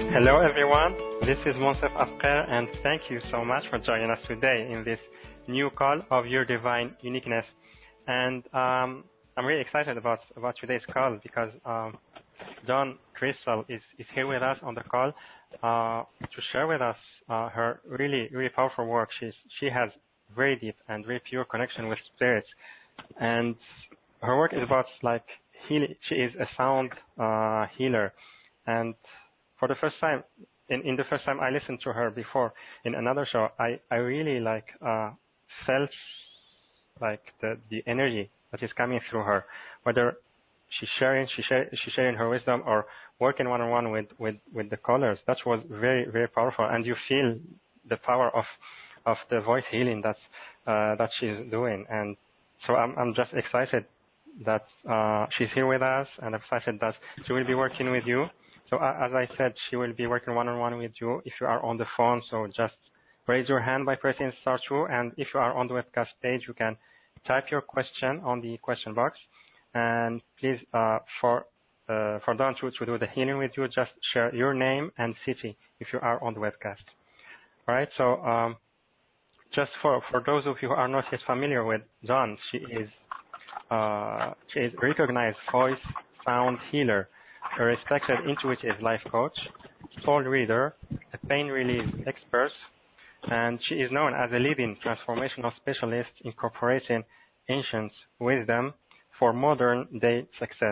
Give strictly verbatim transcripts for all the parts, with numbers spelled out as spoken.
Hello everyone, this is Monsef Afqer and thank you so much for joining us today in this new call of Your Divine Uniqueness. And um, I'm really excited about, about today's call because um, Dawn Crystal is, is here with us on the call uh, to share with us uh, her really, really powerful work. She's, she has very deep and very pure connection with spirits. And her work is about like healing. She is a sound uh, healer. And for the first time, in, in the first time I listened to her before in another show, I, I really like uh, felt like the, the energy that is coming through her, whether she's sharing, she share, she's sharing her wisdom or working one-on-one with, with, with the callers. That was very, very powerful. And you feel the power of, of the voice healing that's, uh, that she's doing. And so I'm, I'm just excited that uh, she's here with us, and I'm excited that she will be working with you. So uh, as I said, she will be working one-on-one with you if you are on the phone. So just raise your hand by pressing star two. And if you are on the webcast page, you can type your question on the question box. And please, uh, for uh, for Dawn to, to do the healing with you, just share your name and city if you are on the webcast. All right. So um, just for, for those of you who are not yet familiar with Dawn, she is uh, she is a recognized voice sound healer, a respected intuitive life coach, soul reader, a pain relief expert, and she is known as a leading transformational specialist incorporating ancient wisdom for modern day success.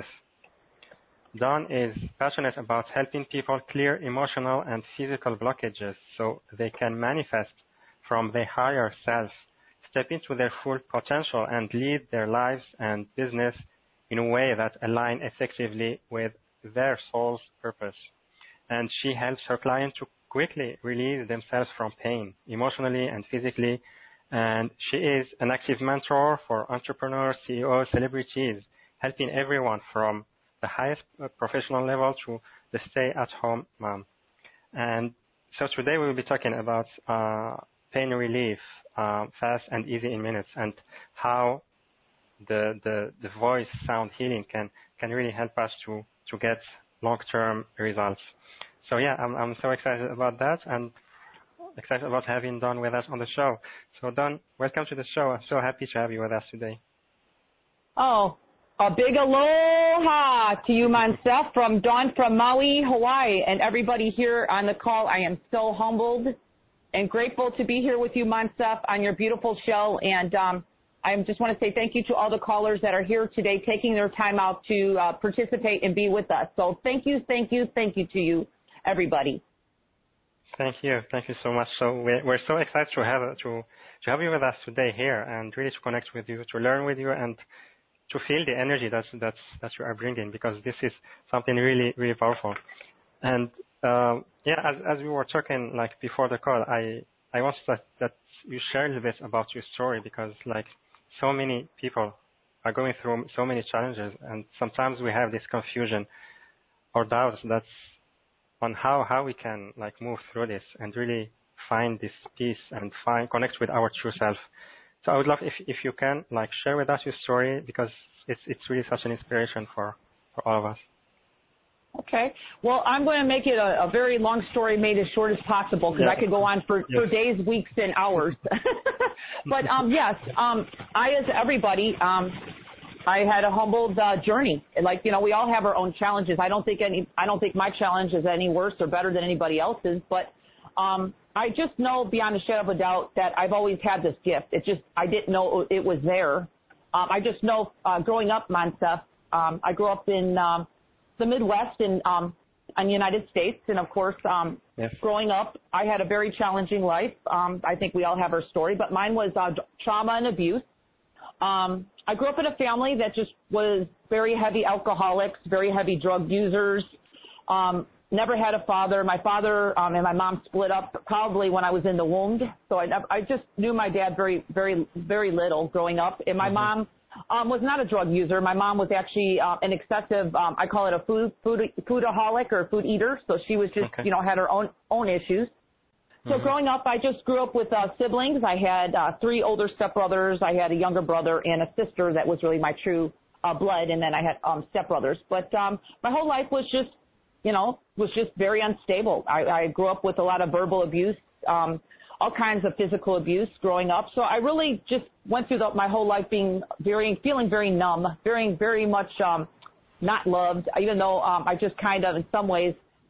Dawn is passionate about helping people clear emotional and physical blockages so they can manifest from their higher self, step into their full potential, and lead their lives and business in a way that align effectively with their soul's purpose. And she helps her clients to quickly release themselves from pain, emotionally and physically. And she is an active mentor for entrepreneurs, C E Os, celebrities, helping everyone from the highest professional level to the stay-at-home mom. And so today we will be talking about uh, pain relief, uh, fast and easy in minutes, and how the, the, the voice sound healing can, can really help us to to get long-term results. So yeah, I'm, I'm so excited about that and excited about having Dawn with us on the show. So Dawn, welcome to the show. I'm so happy to have you with us today. Oh, a big aloha to you, Monsef, from Dawn from Maui, Hawaii, and everybody here on the call. I am so humbled and grateful to be here with you, Monsef, on your beautiful show. And um, I just want to say thank you to all the callers that are here today, taking their time out to uh, participate and be with us. So thank you, thank you, thank you to you, everybody. Thank you, thank you so much. So we're, we're so excited to have to to have you with us today here, and really to connect with you, to learn with you, and to feel the energy that's that's that you are bringing, because this is something really really powerful. And uh, yeah, as as we were talking like before the call, I I wanted that that you share a little bit about your story, because like so many people are going through so many challenges, and sometimes we have this confusion or doubts that's on how, how we can like move through this and really find this peace and find connect with our true self. So I would love if if you can like share with us your story, because it's it's really such an inspiration for, for all of us. Okay. Well, I'm going to make it a, a very long story made as short as possible, because yeah. I could go on for, yes. for days, weeks, and hours. But um, yes, um, I, as everybody, um, I had a humbled uh, journey. Like, you know, we all have our own challenges. I don't think any, I don't think my challenge is any worse or better than anybody else's. But um, I just know beyond a shadow of a doubt that I've always had this gift. It just, I didn't know it was there. Um, I just know uh, growing up, Monsef, um, I grew up in um, the Midwest in, um, in the United States. And, of course, um, yes. growing up, I had a very challenging life. Um, I think we all have our story, but mine was uh, trauma and abuse. Um, I grew up in a family that just was very heavy alcoholics, very heavy drug users, um, never had a father. My father um, and my mom split up probably when I was in the womb. So I, I just knew my dad very, very, very little growing up. And my mm-hmm. mom Um, was not a drug user. My mom was actually uh, an excessive, um, I call it a food, food, foodaholic or food eater. So she was just, okay. you know, had her own, own issues. So mm-hmm. growing up, I just grew up with uh, siblings. I had uh, three older stepbrothers. I had a younger brother and a sister that was really my true uh, blood. And then I had um, stepbrothers. But um, my whole life was just you know, was just very unstable. I, I grew up with a lot of verbal abuse, um, all kinds of physical abuse growing up. So I really just went through the, my whole life being very, feeling very numb, very, very much um, not loved, even though um, I just kind of, in some ways,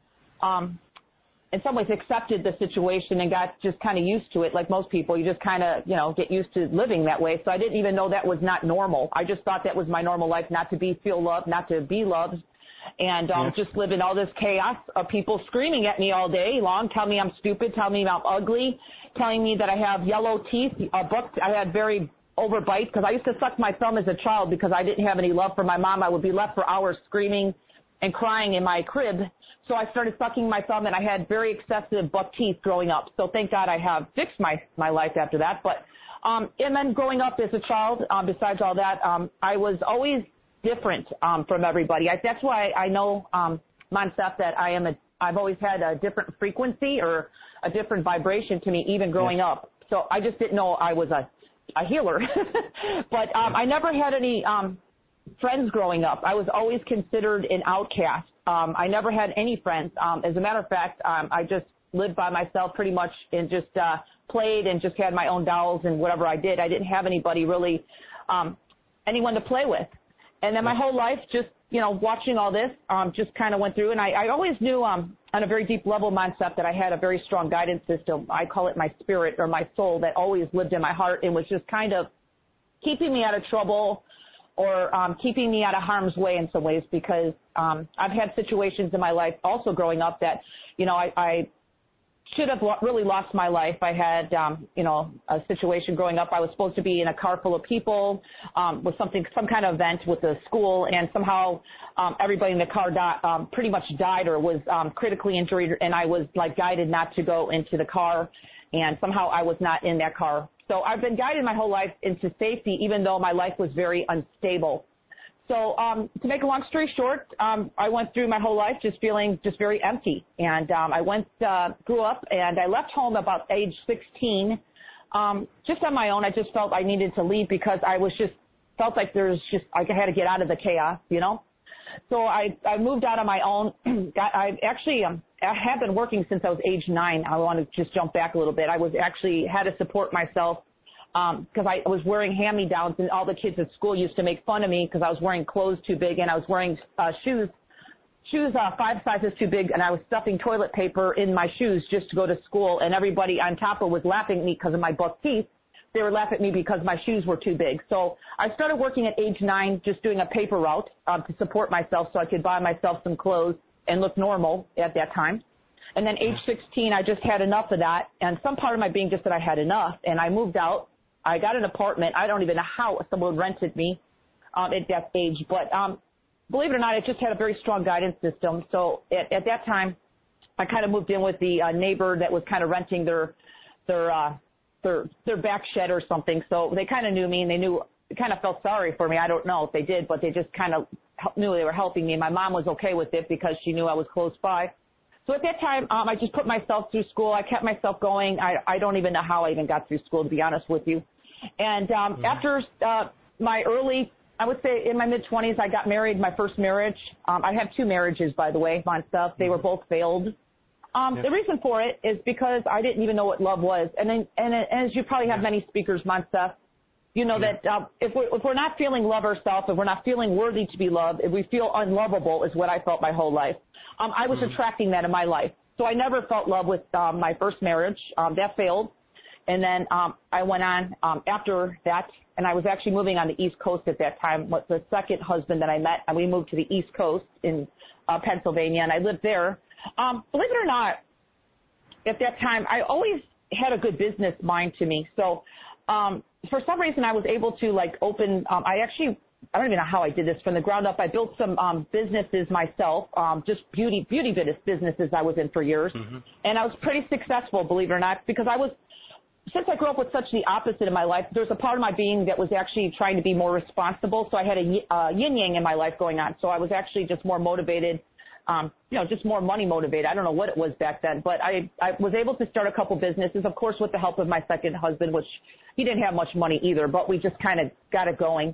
um, in some ways accepted the situation and got just kind of used to it. Like most people, you just kind of, you know, get used to living that way. So I didn't even know that was not normal. I just thought that was my normal life, not to be, feel loved, not to be loved. And um, yes. just live in all this chaos of people screaming at me all day long, telling me I'm stupid, telling me I'm ugly, telling me that I have yellow teeth. Uh, book, I had very overbite because I used to suck my thumb as a child because I didn't have any love for my mom. I would be left for hours screaming and crying in my crib. So I started sucking my thumb, and I had very excessive buck teeth growing up. So thank God I have fixed my, my life after that. But um, and then growing up as a child, um, besides all that, um, I was always different um, from everybody. I, that's why I know, um, Moncef, that I am a, I've always had a different frequency or a different vibration to me, even growing yeah. up. So I just didn't know I was a, a healer. But um, yeah. I never had any um, friends growing up. I was always considered an outcast. Um, I never had any friends. Um, as a matter of fact, um, I just lived by myself pretty much and just uh, played and just had my own dolls and whatever I did. I didn't have anybody really, um, anyone to play with. And then my whole life, just, you know, watching all this, um, just kind of went through. And I, I always knew um, on a very deep level, Moncef, that I had a very strong guidance system. I call it my spirit or my soul that always lived in my heart and was just kind of keeping me out of trouble or um, keeping me out of harm's way in some ways, because um, I've had situations in my life also growing up that, you know, I, I should have lo- really lost my life. I had, um, you know, a situation growing up. I was supposed to be in a car full of people um, with something, some kind of event with the school, and somehow um, everybody in the car di- um, pretty much died or was um, critically injured, and I was like guided not to go into the car, and somehow I was not in that car. So I've been guided my whole life into safety, even though my life was very unstable. So um, to make a long story short, um, I went through my whole life just feeling just very empty. And um, I went, uh, grew up, and I left home about age sixteen, um, just on my own. I just felt I needed to leave because I was just, felt like there was just, I had to get out of the chaos, you know. So I, I moved out on my own. I actually um, I have been working since I was age nine. I want to just jump back a little bit. I was actually had to support myself because um, I was wearing hand-me-downs, and all the kids at school used to make fun of me because I was wearing clothes too big, and I was wearing uh, shoes, shoes uh, five sizes too big, and I was stuffing toilet paper in my shoes just to go to school, and everybody on top of was laughing at me because of my buck teeth. They were laughing at me because my shoes were too big. So I started working at age nine, just doing a paper route um, to support myself so I could buy myself some clothes and look normal at that time. And then age sixteen, I just had enough of that. And some part of my being just that I had enough. And I moved out. I got an apartment. I don't even know how someone rented me um, at that age. But um, believe it or not, I just had a very strong guidance system. So at, at that time, I kind of moved in with the uh, neighbor that was kind of renting their their uh, their their back shed or something. So they kind of knew me, and they knew, kind of felt sorry for me. I don't know if they did, but they just kind of knew they were helping me. My mom was okay with it because she knew I was close by. So at that time, um, I just put myself through school. I kept myself going. I, I don't even know how I even got through school, to be honest with you. And um, mm-hmm. after uh, my early, I would say in my mid-twenties, I got married, my first marriage. Um, I have two marriages, by the way, Moncef. Mm-hmm. They were both failed. Um, yep. The reason for it is because I didn't even know what love was. And, then, and, and as you probably have yeah. many speakers, Moncef, you know yeah. that uh, if, we're, if we're not feeling love ourselves, if we're not feeling worthy to be loved, if we feel unlovable is what I felt my whole life. Um, I was mm-hmm. attracting that in my life. So I never felt love with um, my first marriage. Um, that failed. And then um, I went on um, after that, and I was actually moving on the East Coast at that time with the second husband that I met. And we moved to the East Coast in uh, Pennsylvania, and I lived there. Um, believe it or not, at that time, I always had a good business mind to me. So um, for some reason, I was able to, like, open um, – I actually – I don't even know how I did this from the ground up. I built some um, businesses myself, um, just beauty beauty businesses I was in for years. Mm-hmm. And I was pretty successful, believe it or not, because I was – since I grew up with such the opposite in my life, there's a part of my being that was actually trying to be more responsible. So I had a uh, yin-yang in my life going on. So I was actually just more motivated, um, you know, just more money motivated. I don't know what it was back then, but I, I was able to start a couple businesses, of course, with the help of my second husband, which he didn't have much money either, but we just kind of got it going.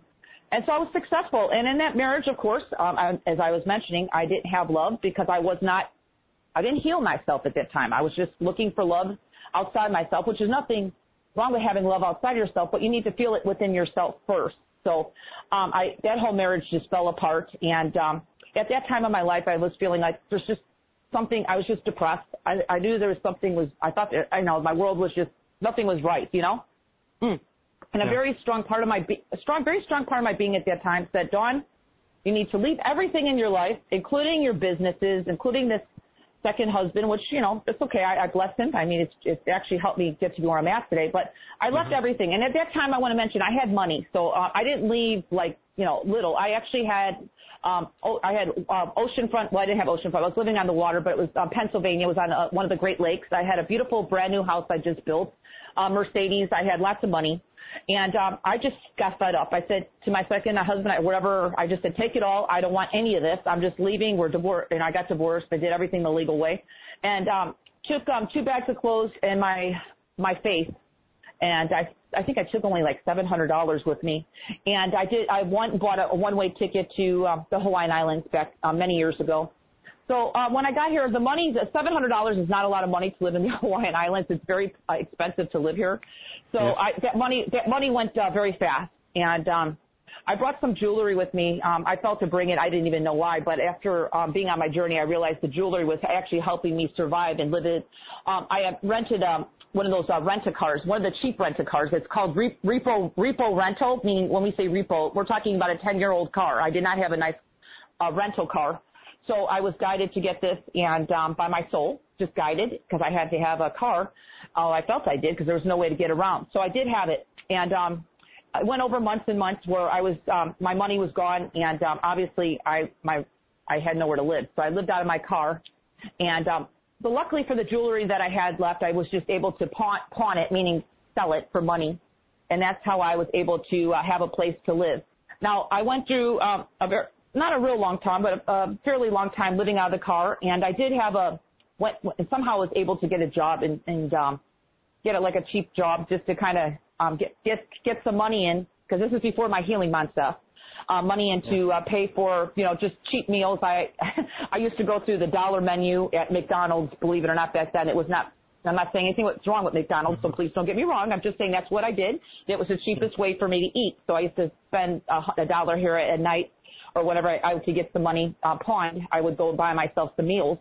and so I was successful. And in that marriage, of course, um, I, as I was mentioning, I didn't have love because I was not, I didn't heal myself at that time. I was just looking for love outside myself, which is nothing wrong with having love outside yourself, but you need to feel it within yourself first. So um, I, that whole marriage just fell apart. And um, at that time of my life, I was feeling like there's just something, I was just depressed. I, I knew there was something was, I thought, that, I know, my world was just, nothing was right, you know? Mm. And a yeah. very strong part of my, be- a strong, very strong part of my being at that time said, Dawn, you need to leave everything in your life, including your businesses, including this second husband, which, you know, it's okay. I, I bless him. I mean, it's, it's actually helped me get to where I'm at today. But I left mm-hmm. everything. And at that time, I want to mention, I had money. So uh, I didn't leave, like, you know, little. I actually had, um, oh, I had uh, oceanfront. Well, I didn't have oceanfront. I was living on the water, but it was uh, Pennsylvania. It was on uh, one of the Great Lakes. I had a beautiful brand new house I just built, uh, Mercedes. I had lots of money. And um, I just got fed up. I said to my second husband, whatever, I just said, take it all. I don't want any of this. I'm just leaving. We're divorced. And I got divorced. I did everything the legal way. And um, took um, two bags of clothes and my my face. And I I think I took only like seven hundred dollars with me. And I did. I went and bought a, a one-way ticket to um, the Hawaiian Islands back uh, many years ago. So uh, when I got here, the money, the seven hundred dollars is not a lot of money to live in the Hawaiian Islands. It's very uh, expensive to live here. So yeah. I, that money that money went uh, very fast. And um, I brought some jewelry with me. Um, I felt to bring it. I didn't even know why. But after um, being on my journey, I realized the jewelry was actually helping me survive and live it. Um, I had rented um, one of those uh, rent-a-cars, one of the cheap rent-a-cars. It's called re- repo repo rental, meaning when we say repo, we're talking about a ten-year-old car. I did not have a nice uh, rental car. So I was guided to get this, and um, by my soul, just guided, because I had to have a car. Oh, I felt I did, because there was no way to get around. So I did have it, and um, I went over months and months where I was, um, my money was gone, and um, obviously I, my, I had nowhere to live. So I lived out of my car, and um, but luckily for the jewelry that I had left, I was just able to pawn, pawn it, meaning sell it for money, and that's how I was able to uh, have a place to live. Now I went through um, a very not a real long time, but a, a fairly long time living out of the car. And I did have a, went, somehow was able to get a job and, and um, get a, like a cheap job just to kind of um, get, get, get some money in, because this is before my healing month stuff, uh, money in to uh, pay for, you know, just cheap meals. I, I used to go through the dollar menu at McDonald's, believe it or not, back then. It was not, I'm not saying anything what's wrong with McDonald's, so please don't get me wrong. I'm just saying that's what I did. It was the cheapest way for me to eat. So I used to spend a, a dollar here at night, or whatever I, I could get some money uh, pawned, I would go buy myself some meals.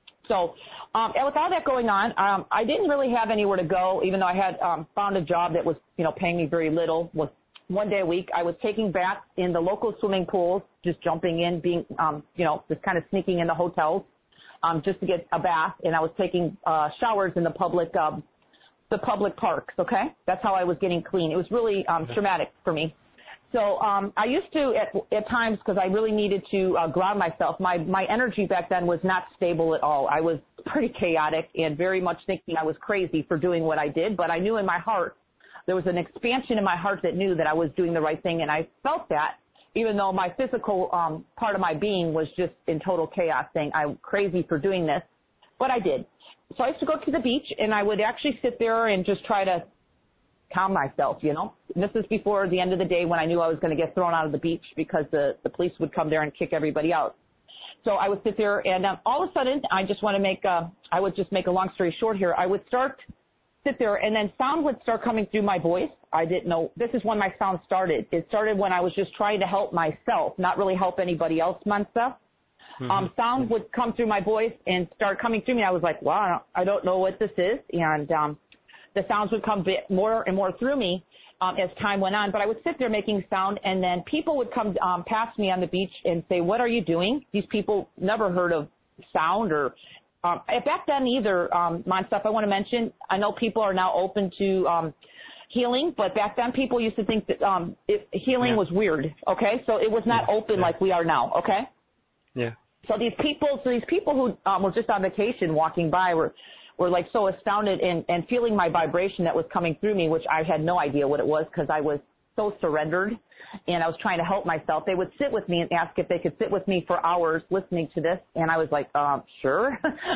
So um, and with all that going on, um, I didn't really have anywhere to go, even though I had um, found a job that was, you know, paying me very little. Was one day a week. I was taking baths in the local swimming pools, just jumping in, being, um, you know, just kind of sneaking in the hotels um, just to get a bath. And I was taking uh, showers in the public, um, the public parks. Okay, that's how I was getting clean. It was really um, traumatic for me. So um, I used to, at, at times, because I really needed to uh, ground myself, my, my energy back then was not stable at all. I was pretty chaotic and very much thinking I was crazy for doing what I did, but I knew in my heart, there was an expansion in my heart that knew that I was doing the right thing, and I felt that, even though my physical um, part of my being was just in total chaos, saying I'm crazy for doing this, but I did. So I used to go to the beach, and I would actually sit there and just try to calm myself, you know. And this is before the end of the day when I knew I was going to get thrown out of the beach because the, the police would come there and kick everybody out. So I would sit there, and um, all of a sudden, I just want to make, uh, I would just make a long story short here. I would start, sit there, and then sound would start coming through my voice. I didn't know, this is when my sound started. It started when I was just trying to help myself, not really help anybody else, Mansa. Mm-hmm. Um, sound would come through my voice and start coming through me. I was like, wow, I don't know what this is. And um, the sounds would come bit more and more through me um, as time went on. But I would sit there making sound, and then people would come um, past me on the beach and say, what are you doing? These people never heard of sound or um, back then either, um, Monsef, I want to mention, I know people are now open to um, healing, but back then people used to think that um, it, healing yeah. was weird, okay? So it was not yeah. open yeah. like we are now, okay? Yeah. So these people, so these people who um, were just on vacation walking by were were like so astounded and, and feeling my vibration that was coming through me, which I had no idea what it was because I was so surrendered and I was trying to help myself. They would sit with me and ask if they could sit with me for hours listening to this. And I was like, um, sure.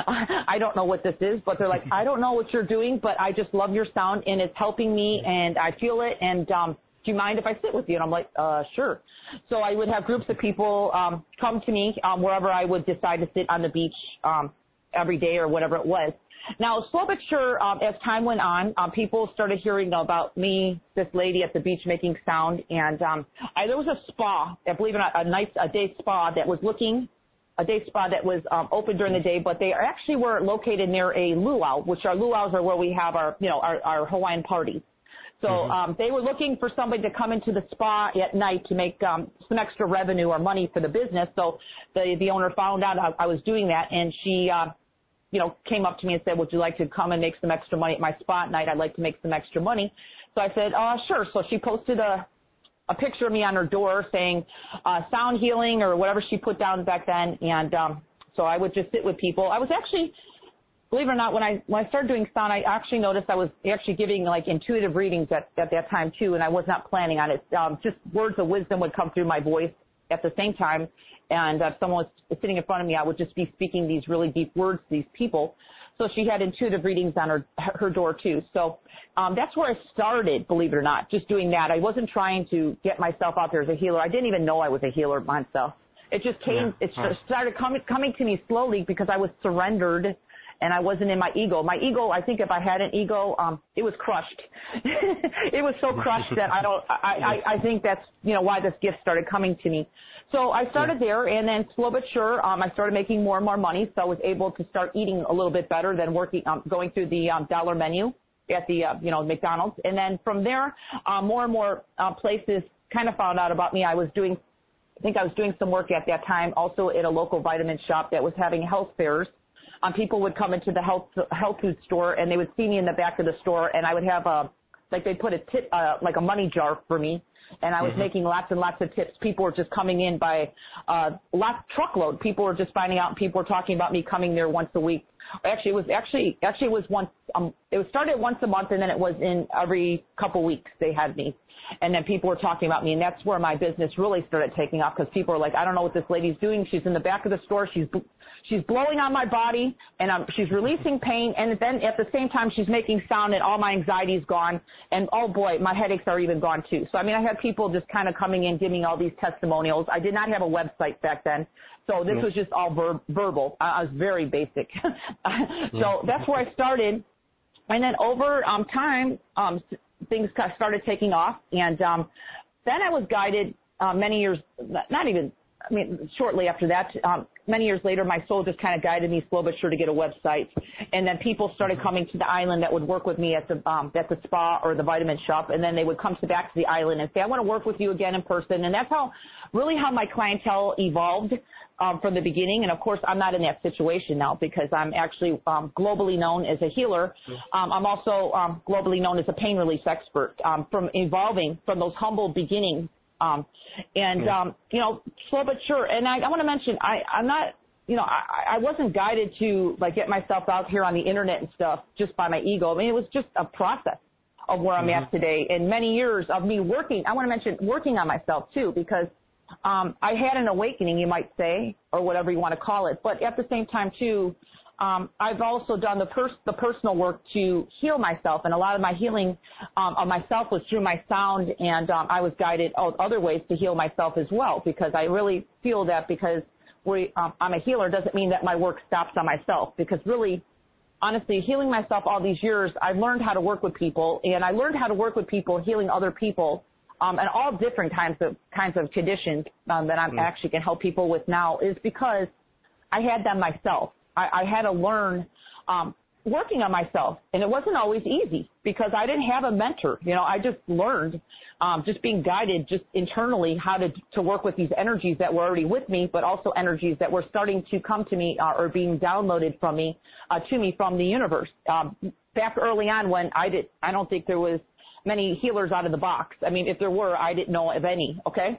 I don't know what this is, but they're like, I don't know what you're doing, but I just love your sound and it's helping me and I feel it. And, um, do you mind if I sit with you? And I'm like, uh, sure. So I would have groups of people um, come to me um, wherever I would decide to sit on the beach um, every day or whatever it was. Now, slow but sure, um, as time went on, um, people started hearing about me, this lady at the beach making sound, and um, I, there was a spa, I believe it or not, a nice a day spa that was looking, a day spa that was um, open during the day, but they actually were located near a luau, which our luaus are where we have our, you know, our, our Hawaiian parties. So mm-hmm. um, they were looking for somebody to come into the spa at night to make um, some extra revenue or money for the business. So the the owner found out I, I was doing that, and she. Uh, you know, came up to me and said, would you like to come and make some extra money at my spa at night? I'd like to make some extra money. So I said, uh, sure. So she posted a, a picture of me on her door saying uh, sound healing or whatever she put down back then. And um, so I would just sit with people. I was actually, believe it or not, when I when I started doing sound, I actually noticed I was actually giving like intuitive readings at, at that time too, and I was not planning on it. Um, just words of wisdom would come through my voice at the same time. And if someone was sitting in front of me, I would just be speaking these really deep words to these people. So she had intuitive readings on her her door too. So um, that's where I started, believe it or not, just doing that. I wasn't trying to get myself out there as a healer. I didn't even know I was a healer myself. It just came, yeah. it huh. started coming coming to me slowly because I was surrendered and I wasn't in my ego. My ego, I think if I had an ego, um, it was crushed. It was so crushed that I don't, I, I, I think that's, you know, why this gift started coming to me. So I started yeah. there, and then slow but sure, um, I started making more and more money, so I was able to start eating a little bit better than working, um, going through the um, dollar menu at the, uh, you know, McDonald's. And then from there, um, more and more uh, places kind of found out about me. I was doing, I think I was doing some work at that time, also at a local vitamin shop that was having health fairs. Um, people would come into the health health food store, and they would see me in the back of the store, and I would have a, like they'd put a tip, uh, like a money jar for me. And I was mm-hmm. making lots and lots of tips. People were just coming in by uh, lots truckload. People were just finding out, and people were talking about me coming there once a week. Actually, it was actually actually it was once. Um, it was started once a month, and then it was in every couple weeks they had me. And then people were talking about me, and that's where my business really started taking off because people were like, I don't know what this lady's doing. She's in the back of the store. She's she's blowing on my body, and um, she's releasing pain, and then at the same time she's making sound, and all my anxiety is gone. And, oh, boy, my headaches are even gone, too. So, I mean, I had people just kind of coming in, giving me all these testimonials. I did not have a website back then, so this was just all ver- verbal. I, I was very basic. So that's where I started. And then over um, time, um, things started taking off, and um, then I was guided uh, many years, not even, I mean, shortly after that, um, many years later, my soul just kind of guided me slow but sure to get a website. And then people started coming to the island that would work with me at the um, at the spa or the vitamin shop, and then they would come to back to the island and say, I want to work with you again in person. And that's how, really how my clientele evolved um, from the beginning. And, of course, I'm not in that situation now because I'm actually um, globally known as a healer. Um, I'm also um, globally known as a pain release expert um, from evolving from those humble beginnings. Um, and, yeah. um, you know, slow but sure. And I, I want to mention, I, I'm not, you know, I, I wasn't guided to, like, get myself out here on the Internet and stuff just by my ego. I mean, it was just a process of where I'm mm-hmm. at today. And many years of me working, I want to mention working on myself, too, because um, I had an awakening, you might say, or whatever you want to call it. But at the same time, too, Um, I've also done the, pers- the personal work to heal myself, and a lot of my healing um, of myself was through my sound, and um, I was guided oh, other ways to heal myself as well, because I really feel that because we, um, I'm a healer doesn't mean that my work stops on myself, because really, honestly, healing myself all these years, I've learned how to work with people, and I learned how to work with people healing other people um, and all different kinds of kinds of conditions um, that I mm. actually can help people with now is because I had them myself. I, I had to learn um, working on myself, and it wasn't always easy because I didn't have a mentor. You know, I just learned um, just being guided just internally how to to work with these energies that were already with me, but also energies that were starting to come to me uh, or being downloaded from me uh, to me from the universe. Um, back early on when I did, I don't think there was many healers out of the box. I mean, if there were, I didn't know of any. Okay,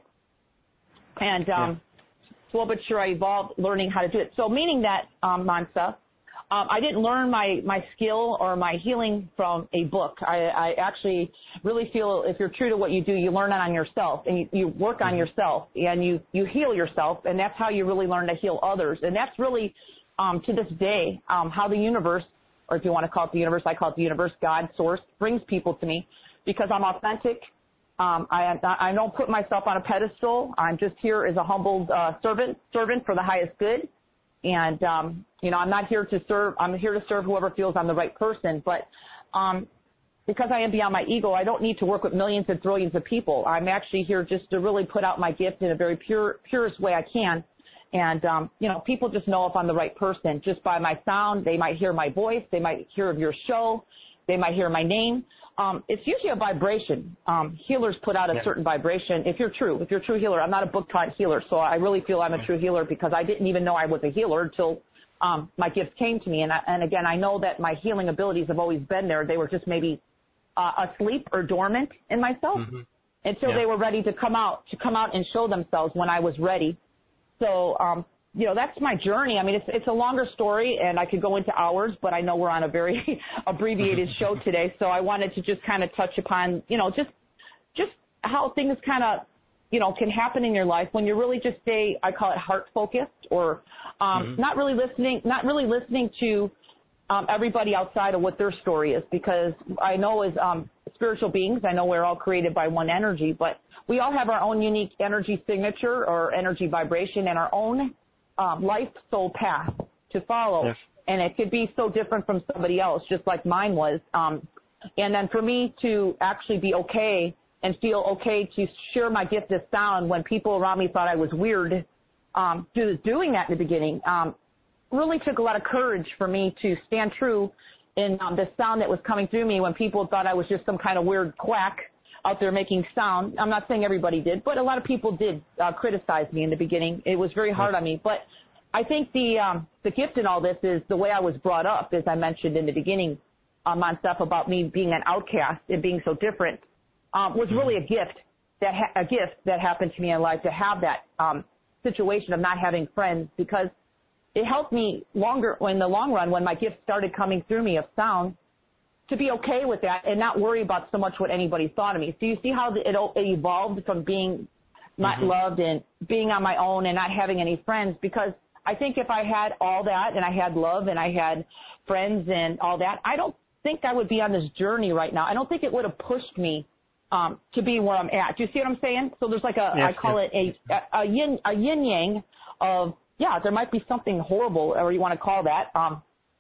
and um, yeah. Slow but sure, I evolved learning how to do it. So meaning that, um, Mansa, um, I didn't learn my, my skill or my healing from a book. I, I actually really feel if you're true to what you do, you learn it on yourself, and you, you work on yourself, and you, you heal yourself, and that's how you really learn to heal others. And that's really, um, to this day, um, how the universe, or if you want to call it the universe, I call it the universe, God, source, brings people to me because I'm authentic. Um, I, I don't put myself on a pedestal. I'm just here as a humbled uh, servant, servant for the highest good. And, um, you know, I'm not here to serve. I'm here to serve whoever feels I'm the right person. But um, because I am beyond my ego, I don't need to work with millions and trillions of people. I'm actually here just to really put out my gift in a very pure, purest way I can. And, um, you know, people just know if I'm the right person just by my sound. They might hear my voice. They might hear of your show. They might hear my name. Um, it's usually a vibration. Um, healers put out a yeah. certain vibration. If you're true, if you're a true healer, I'm not a book-taught healer, so I really feel I'm a true healer because I didn't even know I was a healer until um, my gifts came to me. And, I, and again, I know that my healing abilities have always been there. They were just maybe uh, asleep or dormant in myself mm-hmm. until yeah. they were ready to come out, to come out and show themselves when I was ready. So, um, you know, that's my journey. I mean, it's it's a longer story, and I could go into hours, but I know we're on a very abbreviated show today, so I wanted to just kind of touch upon, you know, just just how things kind of, you know, can happen in your life when you really just stay, I call it heart focused, or um, mm-hmm. not really listening, not really listening to um, everybody outside of what their story is, because I know as um, spiritual beings, I know we're all created by one energy, but we all have our own unique energy signature or energy vibration and our own Um, life soul path to follow. Yes. And it could be so different from somebody else, just like mine was. Um, and then for me to actually be okay and feel okay to share my gift of sound when people around me thought I was weird, um, do, doing that in the beginning, um, really took a lot of courage for me to stand true in um, the sound that was coming through me when people thought I was just some kind of weird quack out there making sound. I'm not saying everybody did, but a lot of people did uh, criticize me in the beginning. It was very hard on me. But I think the um, the gift in all this is the way I was brought up, as I mentioned in the beginning, um, on stuff about me being an outcast and being so different, um, was really a gift that ha- a gift that happened to me in life to have that um, situation of not having friends, because it helped me longer in the long run when my gift started coming through me of sound, to be okay with that and not worry about so much what anybody thought of me. So you see how it evolved from being not mm-hmm. loved and being on my own and not having any friends, because I think if I had all that and I had love and I had friends and all that, I don't think I would be on this journey right now. I don't think it would have pushed me um, to be where I'm at. Do you see what I'm saying? So there's like a, yes, I call yes. it a, a yin, a yin yang of, yeah, there might be something horrible, or you want to call that, um,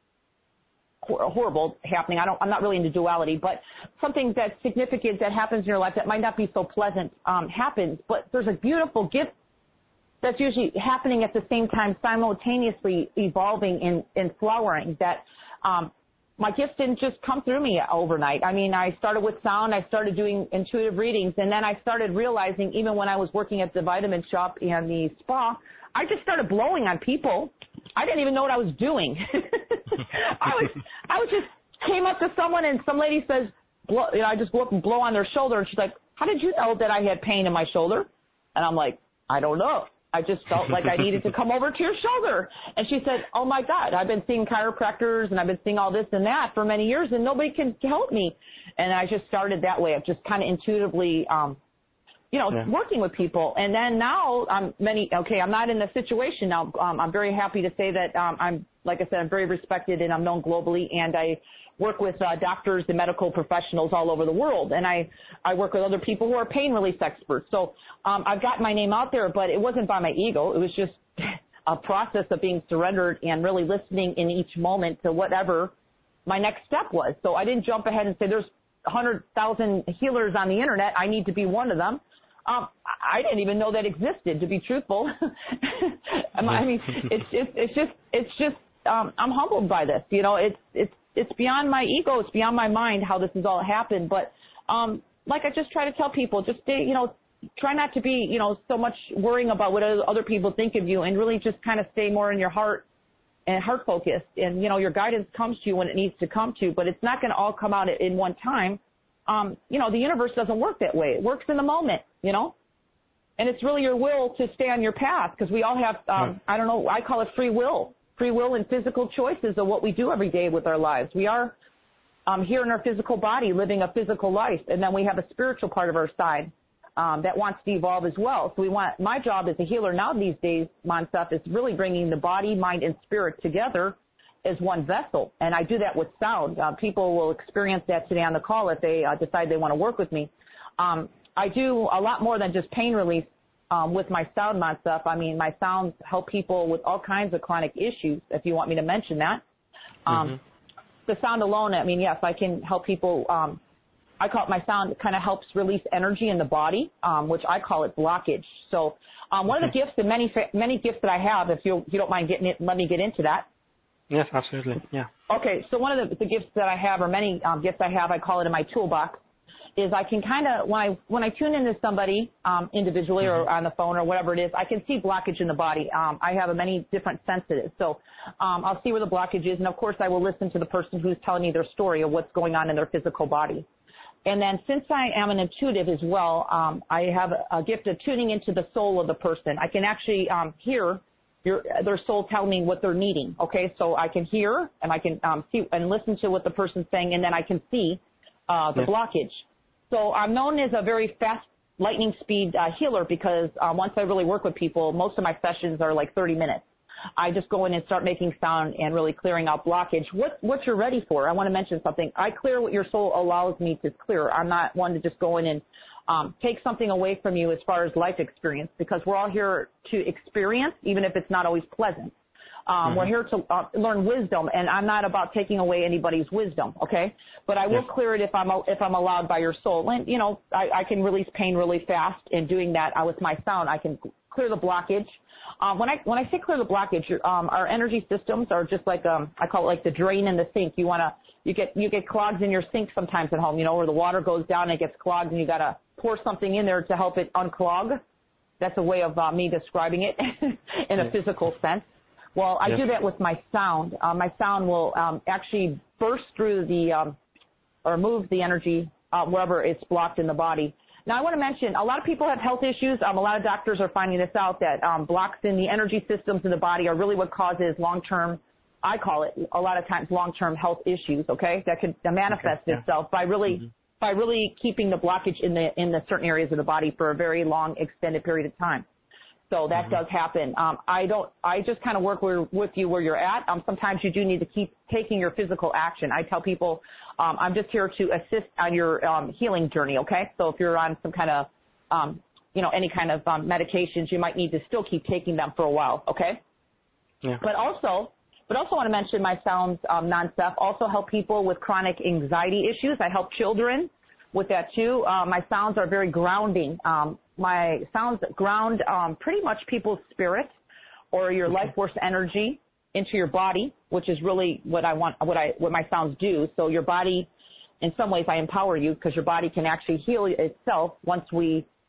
horrible happening. I don't, I'm not really into duality, but something that's significant that happens in your life that might not be so pleasant um, happens. But there's a beautiful gift that's usually happening at the same time, simultaneously evolving and, and flowering. That um, my gifts didn't just come through me overnight. I mean, I started with sound. I started doing intuitive readings, and then I started realizing, even when I was working at the vitamin shop and the spa, I just started blowing on people. I didn't even know what I was doing. I was, I was just came up to someone and some lady says, blow, you know, I just go up and blow on their shoulder, and she's like, "How did you know that I had pain in my shoulder?" And I'm like, "I don't know. I just felt like I needed to come over to your shoulder." And she said, "Oh my God, I've been seeing chiropractors and I've been seeing all this and that for many years, and nobody can help me." And I just started that way of just kind of intuitively, um, you know, yeah. working with people. And then now I'm many, okay, I'm not in the situation now. Um, I'm very happy to say that um, I'm, like I said, I'm very respected and I'm known globally, and I work with uh, doctors and medical professionals all over the world. And I, I work with other people who are pain release experts. So um, I've got my name out there, but it wasn't by my ego. It was just a process of being surrendered and really listening in each moment to whatever my next step was. So I didn't jump ahead and say, there's one hundred thousand healers on the internet, I need to be one of them. Um, I didn't even know that existed, to be truthful. I mean, it's, it's, it's just, it's just, um, I'm humbled by this. You know, it's, it's, it's beyond my ego. It's beyond my mind how this has all happened. But, um, like I just try to tell people, just stay, you know, try not to be, you know, so much worrying about what other people think of you, and really just kind of stay more in your heart and heart focused. And, you know, your guidance comes to you when it needs to come to you, but it's not going to all come out in one time. Um, you know, the universe doesn't work that way. It works in the moment, you know, and it's really your will to stay on your path, because we all have, um, I don't know, I call it free will, free will and physical choices of what we do every day with our lives. We are um, here in our physical body living a physical life, and then we have a spiritual part of our side um, that wants to evolve as well. So we want, my job as a healer now these days, Monsef, is really bringing the body, mind, and spirit together as one vessel, and I do that with sound. Uh, people will experience that today on the call if they uh, decide they want to work with me. Um, I do a lot more than just pain relief um, with my sound stuff. I mean, my sounds help people with all kinds of chronic issues, if you want me to mention that. Um, mm-hmm. The sound alone, I mean, yes, I can help people. Um, I call it my sound. It kind of helps release energy in the body, um, which I call it blockage. So um, one okay. of the gifts, and many many gifts that I have, if you, if you don't mind getting it, let me get into that. Yes, absolutely. Yeah. Okay, so one of the, the gifts that I have, or many um, gifts I have, I call it in my toolbox, is I can kind of, when I when I tune into somebody um, individually mm-hmm. or on the phone or whatever it is, I can see blockage in the body. Um, I have a many different sensitives. So um, I'll see where the blockage is, and of course I will listen to the person who's telling me their story of what's going on in their physical body. And then since I am an intuitive as well, um, I have a, a gift of tuning into the soul of the person. I can actually um, hear Your, their soul tell me what they're needing, okay? So I can hear and I can um, see and listen to what the person's saying, and then I can see uh, the yeah. blockage. So I'm known as a very fast lightning speed uh, healer because uh, once I really work with people, most of my sessions are like thirty minutes. I just go in and start making sound and really clearing out blockage. What, what you're ready for, I want to mention something. I clear what your soul allows me to clear. I'm not one to just go in and Um, take something away from you as far as life experience, because we're all here to experience, even if it's not always pleasant. Um, mm-hmm. We're here to uh, learn wisdom, and I'm not about taking away anybody's wisdom, okay? But I will yes. clear it if I'm if I'm allowed by your soul. And, you know, I, I can release pain really fast, and doing that uh, with my sound, I can clear the blockage. Um, when I when I say clear the blockage, um, our energy systems are just like um, I call it like the drain in the sink. You want to you get you get clogs in your sink sometimes at home, you know, where the water goes down and it gets clogged, and you got to pour something in there to help it unclog. That's a way of uh, me describing it in a physical sense. Well, I yes. do that with my sound. Uh, my sound will um, actually burst through the um, or move the energy uh, wherever it's blocked in the body. Now, I want to mention, a lot of people have health issues. Um, a lot of doctors are finding this out, that um, blocks in the energy systems in the body are really what causes long-term, I call it a lot of times long-term health issues, okay, that could manifest okay. yeah. itself by really mm-hmm. by really keeping the blockage in the in the certain areas of the body for a very long, extended period of time. So that mm-hmm. does happen. Um, I don't. I just kind of work where, with you where you're at. Um, sometimes you do need to keep taking your physical action. I tell people um, I'm just here to assist on your um, healing journey. Okay. So if you're on some kind of, um, you know, any kind of um, medications, you might need to still keep taking them for a while. Okay. Yeah. But also. But also want to mention my sounds um, non-stuff also help people with chronic anxiety issues. I help children with that too. Uh, my sounds are very grounding. Um, my sounds ground um, pretty much people's spirit or your okay. life force energy into your body, which is really what I want, what I, what my sounds do. So your body, in some ways, I empower you because your body can actually heal itself once we,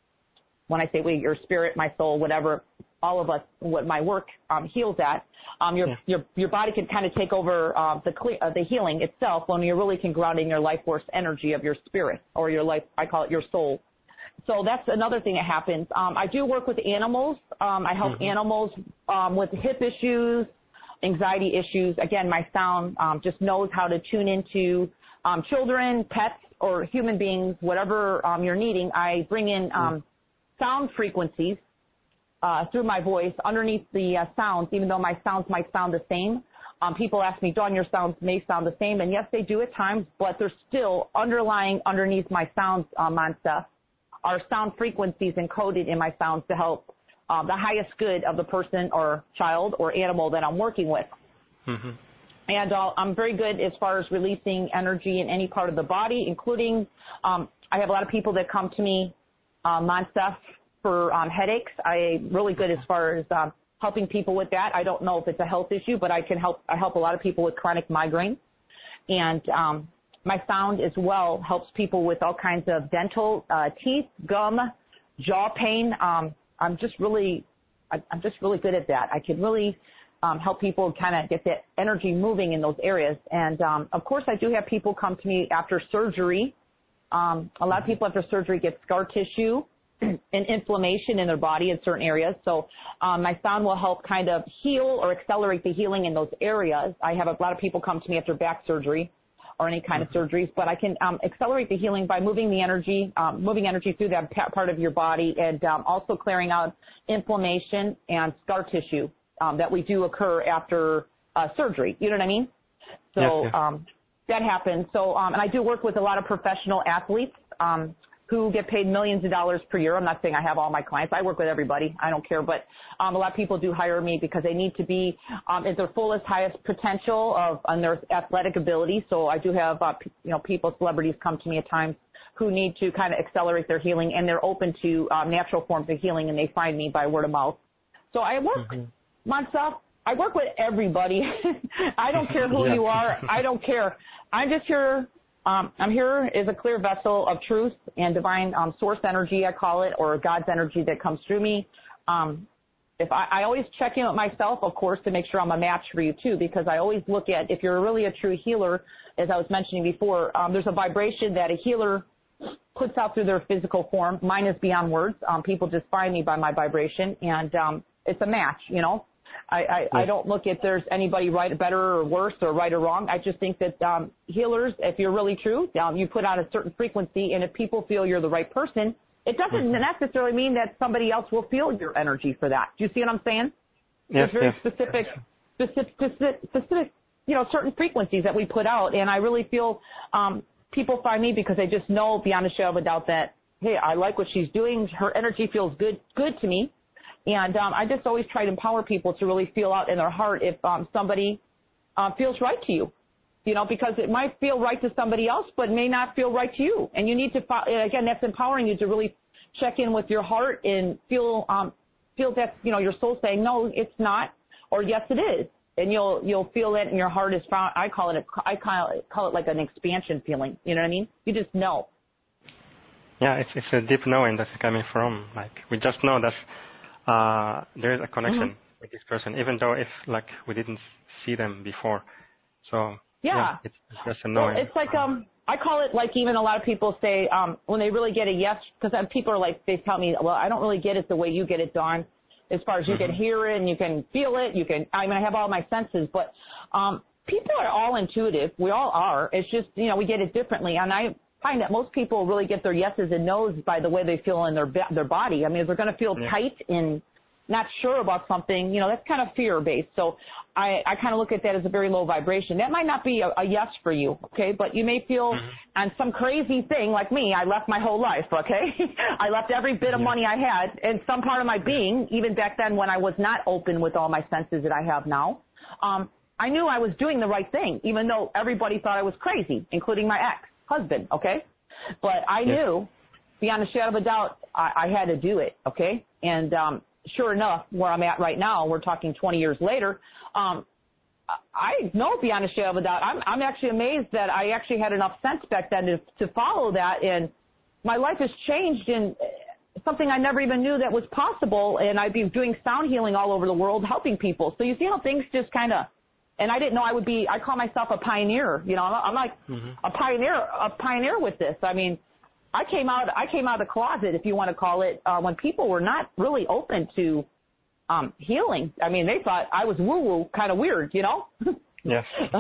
when I say we, your spirit, my soul, whatever. All of us, what my work um, heals at, um, your, yeah. your your body can kind of take over uh, the cle- uh, the healing itself when you're really can ground in your life force energy of your spirit or your life. I call it your soul. So that's another thing that happens. Um, I do work with animals. Um, I help mm-hmm. animals um, with hip issues, anxiety issues. Again, my sound um, just knows how to tune into um, children, pets, or human beings, whatever um, you're needing. I bring in um, mm-hmm. sound frequencies. Uh, through my voice, underneath the uh, sounds, even though my sounds might sound the same. Um, people ask me, Dawn, your sounds may sound the same, and yes, they do at times, but they're still underlying underneath my sounds um, on stuff are sound frequencies encoded in my sounds to help uh, the highest good of the person or child or animal that I'm working with. Mm-hmm. And uh, I'm very good as far as releasing energy in any part of the body, including um, I have a lot of people that come to me um, on stuff for um, headaches. I'm really good as far as um, helping people with that. I don't know if it's a health issue, but I can help. I help a lot of people with chronic migraine, and um, my sound as well helps people with all kinds of dental, uh, teeth, gum, jaw pain. Um, I'm just really, I, I'm just really good at that. I can really um, help people kind of get that energy moving in those areas. And um, of course, I do have people come to me after surgery. Um, a lot of people after surgery get scar tissue and inflammation in their body in certain areas. So um, my sound will help kind of heal or accelerate the healing in those areas. I have a lot of people come to me after back surgery or any kind mm-hmm. of surgeries, but I can um, accelerate the healing by moving the energy, um, moving energy through that part of your body, and um, also clearing out inflammation and scar tissue um, that we do occur after uh, surgery. You know what I mean? So yes, yes. Um, that happens. So um, and I do work with a lot of professional athletes. Um, who get paid millions of dollars per year. I'm not saying I have all my clients. I work with everybody. I don't care. But um, a lot of people do hire me because they need to be um, at their fullest, highest potential of on their athletic ability. So I do have, uh, you know, people, celebrities come to me at times who need to kind of accelerate their healing, and they're open to um, natural forms of healing, and they find me by word of mouth. So I work mm-hmm. myself. I work with everybody. I don't care who yeah. you are. I don't care. I'm just here. Um, I'm here as a clear vessel of truth and divine um, source energy, I call it, or God's energy that comes through me. Um, if I, I always check in with myself, of course, to make sure I'm a match for you too, because I always look at if you're really a true healer, as I was mentioning before, um, there's a vibration that a healer puts out through their physical form. Mine is beyond words. Um, people just find me by my vibration, and um, it's a match, you know. I, I, yeah. I don't look at there's anybody right, better or worse or right or wrong. I just think that um, healers, if you're really true, um, you put out a certain frequency, and if people feel you're the right person, it doesn't mm-hmm. necessarily mean that somebody else will feel your energy for that. Do you see what I'm saying? Yes, There's very yes. specific, specific, specific, specific, you know, certain frequencies that we put out, and I really feel um, people find me because they just know beyond a shadow of a doubt that, hey, I like what she's doing. Her energy feels good, good to me. And um, I just always try to empower people to really feel out in their heart if um, somebody uh, feels right to you, you know, because it might feel right to somebody else, but may not feel right to you. And you need to, and again, that's empowering you to really check in with your heart and feel um, feel that, you know, your soul saying, no, it's not, or yes, it is. And you'll you'll feel it, and your heart is found. I call it a, I call it, call it like an expansion feeling. You know what I mean? You just know. Yeah, it's it's a deep knowing that's coming from. Like we just know that. Uh, there is a connection mm-hmm. with this person, even though if like we didn't see them before. So yeah, yeah it's just a knowing. Well, it's like um, I call it like even a lot of people say um, when they really get a yes, because people are like they tell me, well, I don't really get it the way you get it, Dawn. As far as you mm-hmm. can hear it and you can feel it, you can. I mean, I have all my senses, but um, people are all intuitive. We all are. It's just you know we get it differently, and I find that most people really get their yeses and nos by the way they feel in their their body. I mean, if they're going to feel yeah. tight and not sure about something, you know, that's kind of fear-based. So I, I kind of look at that as a very low vibration. That might not be a, a yes for you, okay? But you may feel mm-hmm. on some crazy thing like me. I left my whole life, okay? I left every bit of yeah. money I had and some part of my being, even back then when I was not open with all my senses that I have now. Um, I knew I was doing the right thing, even though everybody thought I was crazy, including my ex. husband, okay? But I yeah. knew, beyond a shadow of a doubt, I, I had to do it, okay? And um, sure enough, where I'm at right now, we're talking twenty years later, um, I know beyond a shadow of a doubt, I'm, I'm actually amazed that I actually had enough sense back then to, to follow that, and my life has changed in something I never even knew that was possible, and I've been doing sound healing all over the world, helping people. So you see how things just kind of, and I didn't know I would be, I call myself a pioneer, you know, I'm like mm-hmm. a pioneer, a pioneer with this. I mean, I came out, I came out of the closet, if you want to call it, uh, when people were not really open to um, healing. I mean, they thought I was woo-woo, kind of weird, you know? Yes.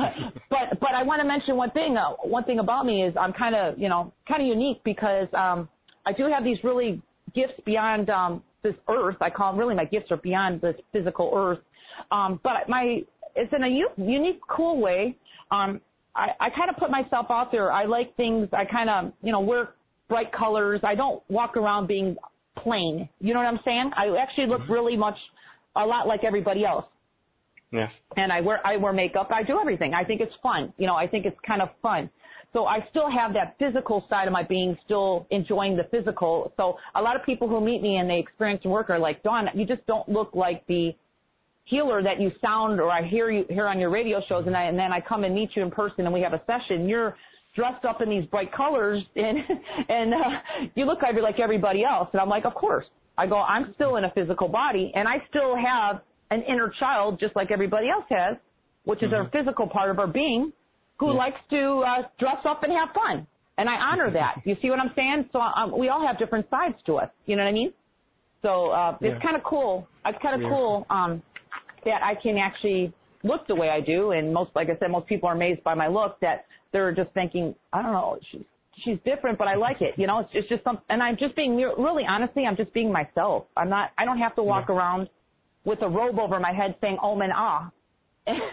but but I want to mention one thing. Uh, one thing about me is I'm kind of, you know, kind of unique because um, I do have these really gifts beyond um, this earth. I call them really my gifts are beyond this physical earth. Um, but my it's in a u- unique, cool way. Um, I, I kind of put myself out there. I like things. I kind of, you know, wear bright colors. I don't walk around being plain. You know what I'm saying? I actually look mm-hmm. really much a lot like everybody else. Yeah. And I wear I wear makeup. I do everything. I think it's fun. You know, I think it's kind of fun. So I still have that physical side of my being, still enjoying the physical. So a lot of people who meet me and they experience work are like, Dawn, you just don't look like the healer that you sound or I hear you hear on your radio shows, and, I, and then I come and meet you in person and we have a session. You're dressed up in these bright colors and and uh, you look like, like everybody else. And I'm like, of course. I go, I'm still in a physical body, and I still have an inner child just like everybody else has, which is mm-hmm. our physical part of our being, who yeah. likes to uh, dress up and have fun. And I honor that. You see what I'm saying? So um, we all have different sides to us. You know what I mean? So uh, it's yeah. kind of cool. It's kind of yeah. cool um, that I can actually look the way I do. And most, like I said, most people are amazed by my look that they're just thinking, I don't know, she's, she's different, but I like it. You know, it's, it's just something. And I'm just being, really honestly, I'm just being myself. I'm not, I don't have to walk yeah. around with a robe over my head saying om and ah.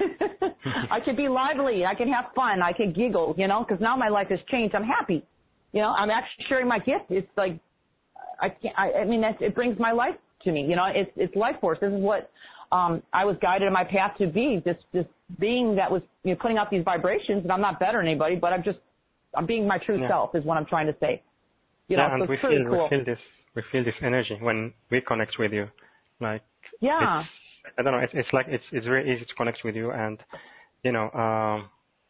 I can be lively. I can have fun. I can giggle, you know, because now my life has changed. I'm happy. You know, I'm actually sharing my gift. It's like, I can't, I, I mean, that's, it brings my life to me. You know, it's, it's life force. This is what, um, I was guided in my path to be, this, this being that was, you know, putting out these vibrations, and I'm not better than anybody, but I'm just, I'm being my true yeah. self is what I'm trying to say. You yeah, know, and so we it's really feel, cool. we feel this, we feel this energy when we connect with you. Like, yeah. It's, I don't know, it's, it's like, it's, it's very easy to connect with you, and, you know, um,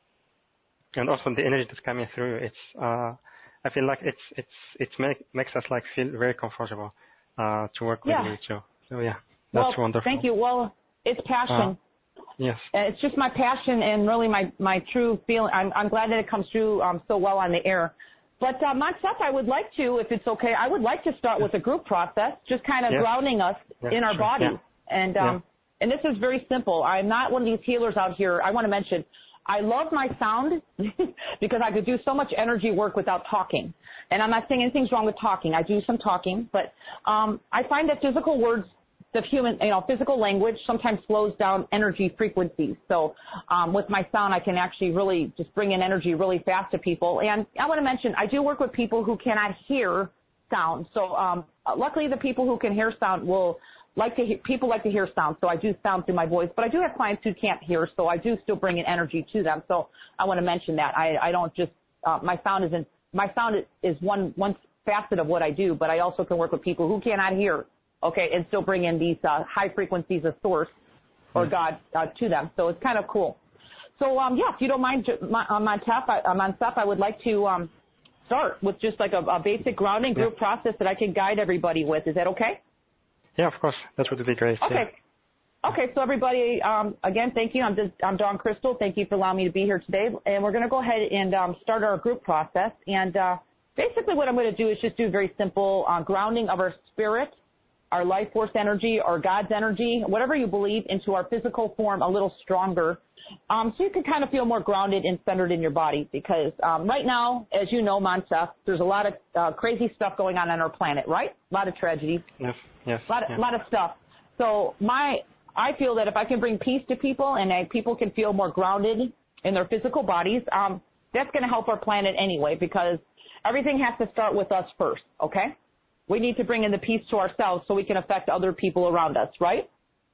and also the energy that's coming through, it's, uh, I feel like it's, it's, it make, makes us like feel very comfortable, uh, to work with yeah. you too. So yeah, that's well, wonderful. Thank you. Well, it's passion. Uh, yes. It's just my passion and really my, my true feeling. I'm, I'm glad that it comes through um, so well on the air. But uh, Montef, I would like to, if it's okay, I would like to start with a group process, just kind of yes. grounding us yes, in our sure. bodies. Yeah. And um, yeah. and this is very simple. I'm not one of these healers out here. I want to mention, I love my sound because I could do so much energy work without talking. And I'm not saying anything's wrong with talking. I do some talking, but um, I find that physical words, the human, you know, physical language sometimes slows down energy frequencies. So um, with my sound, I can actually really just bring in energy really fast to people. And I want to mention, I do work with people who cannot hear sound. So um, luckily, the people who can hear sound will like to hear, people like to hear sound. So I do sound through my voice, but I do have clients who can't hear, so I do still bring in energy to them. So I want to mention that. I, I don't just, uh, my sound isn't, my sound is one, one facet of what I do, but I also can work with people who cannot hear, okay, and still bring in these uh, high frequencies of source or God uh, to them. So it's kind of cool. So, um, yeah, if you don't mind, Montef, I, uh, Montef, I would like to um, start with just like a, a basic grounding group yeah. process that I can guide everybody with. Is that okay? Yeah, of course. That would be great. Okay. Yeah. Okay, so everybody, um, again, thank you. I'm, just, I'm Dawn Crystal. Thank you for allowing me to be here today. And we're going to go ahead and um, start our group process. And uh, basically what I'm going to do is just do very simple uh, grounding of our spirit, our life force energy, or God's energy, whatever you believe, into our physical form a little stronger, um, so you can kind of feel more grounded and centered in your body. Because um, right now, as you know, Montef, there's a lot of uh, crazy stuff going on on our planet, right? A lot of tragedies. Yes, yes. A lot of, yes. lot of stuff. So my, I feel that if I can bring peace to people and that people can feel more grounded in their physical bodies, um, that's going to help our planet anyway, because everything has to start with us first, okay? We need to bring in the peace to ourselves so we can affect other people around us, right?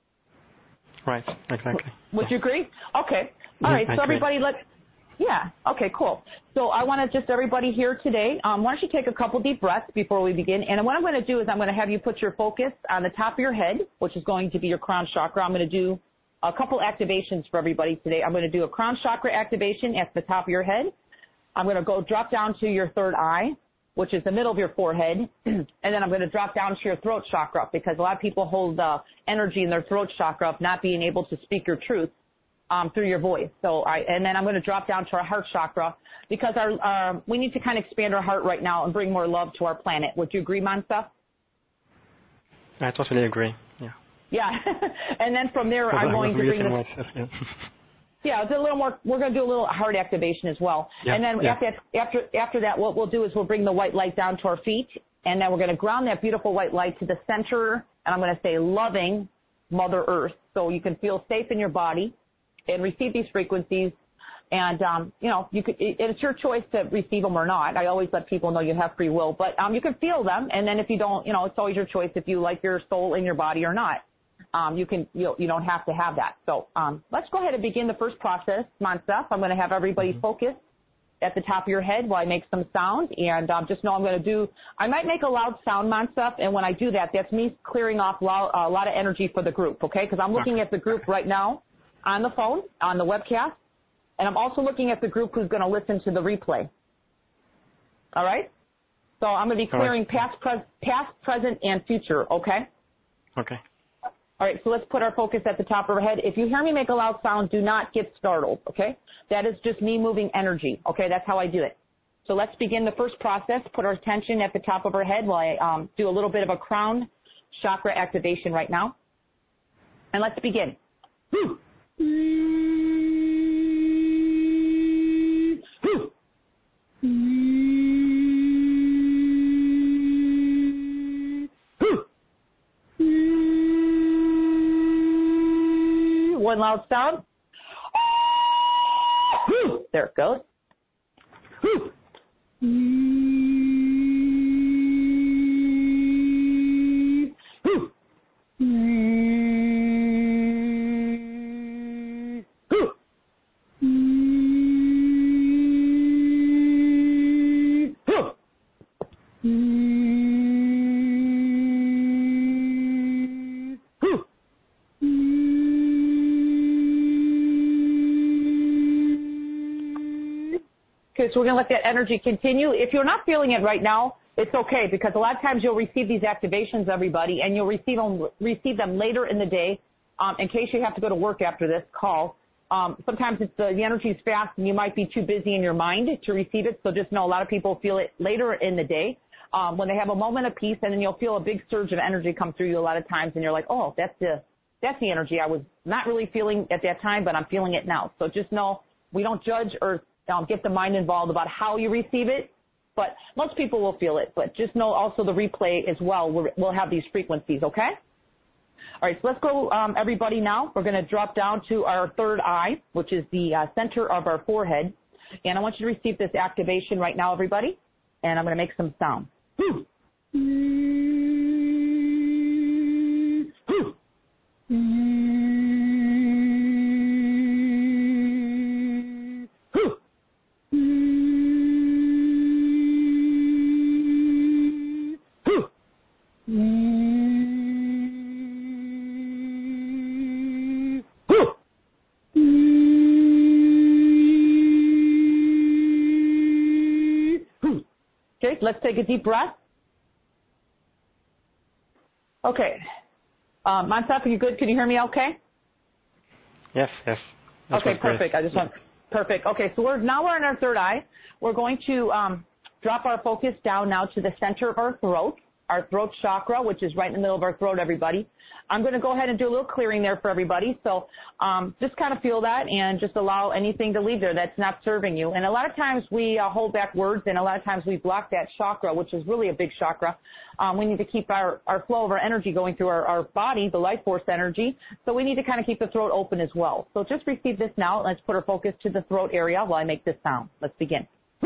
Right, exactly. Would yeah. you agree? Okay. All right, I so agree. everybody, let's, yeah, okay, cool. So I want to just, everybody here today, um, why don't you take a couple deep breaths before we begin? And what I'm going to do is I'm going to have you put your focus on the top of your head, which is going to be your crown chakra. I'm going to do a couple activations for everybody today. I'm going to do a crown chakra activation at the top of your head. I'm going to go drop down to your third eye, which is the middle of your forehead, and then I'm going to drop down to your throat chakra, because a lot of people hold uh, energy in their throat chakra of not being able to speak your truth um, through your voice. So, I, and then I'm going to drop down to our heart chakra, because our, uh, we need to kind of expand our heart right now and bring more love to our planet. Would you agree, Montef? I totally agree. Yeah. Yeah, and then from there, I'm going to bring the. Myself, yeah. Yeah, it's a little more. We're going to do a little heart activation as well. Yeah, and then yeah. after after after that, what we'll do is we'll bring the white light down to our feet, and then we're going to ground that beautiful white light to the center. And I'm going to say, loving Mother Earth, so you can feel safe in your body and receive these frequencies. And um, you know, you could. It, it's your choice to receive them or not. I always let people know you have free will, but um, you can feel them. And then if you don't, you know, it's always your choice if you like your soul in your body or not. Um, you can, you, you don't have to have that. So um, let's go ahead and begin the first process, Montef. I'm going to have everybody mm-hmm. focus at the top of your head while I make some sound. And um, just know I'm going to do, I might make a loud sound, Montef, and when I do that, that's me clearing off loud, a lot of energy for the group, okay? Because I'm looking at the group right now on the phone, on the webcast, and I'm also looking at the group who's going to listen to the replay. All right? So I'm going to be clearing right. past, pres- past, present, and future, okay? Okay. All right, so let's put our focus at the top of our head. If you hear me make a loud sound, do not get startled, okay? That is just me moving energy, okay? That's how I do it. So let's begin the first process. Put our attention at the top of our head while I um, do a little bit of a crown chakra activation right now. And let's begin. One loud sound. There it goes. so we're going to let that energy continue. If you're not feeling it right now, it's okay, because a lot of times you'll receive these activations, everybody, and you'll receive them, receive them later in the day. Um, in case you have to go to work after this call, um, sometimes it's the, the energy is fast and you might be too busy in your mind to receive it. So just know a lot of people feel it later in the day um, when they have a moment of peace, and then you'll feel a big surge of energy come through you a lot of times, and you're like, oh, that's the that's the energy I was not really feeling at that time, but I'm feeling it now. So just know we don't judge or um, get the mind involved about how you receive it. But most people will feel it. But just know also the replay as well will will have these frequencies, okay? All right, so let's go, um, everybody, now. We're going to drop down to our third eye, which is the uh, center of our forehead. And I want you to receive this activation right now, everybody. And I'm going to make some sound. Okay, let's take a deep breath. Okay. Um, Montef, are you good? Can you hear me okay? Yes, yes. That okay, perfect. I just want, perfect. Okay, so we're now we're in our third eye. We're going to um, drop our focus down now to the center of our throat, our throat chakra, which is right in the middle of our throat, everybody. I'm going to go ahead and do a little clearing there for everybody. So um, just kind of feel that and just allow anything to leave there that's not serving you. And a lot of times we uh, hold back words, and a lot of times we block that chakra, which is really a big chakra. Um, we need to keep our, our flow of our energy going through our, our body, the life force energy. So we need to kind of keep the throat open as well. So just receive this now. Let's put our focus to the throat area while I make this sound. Let's begin.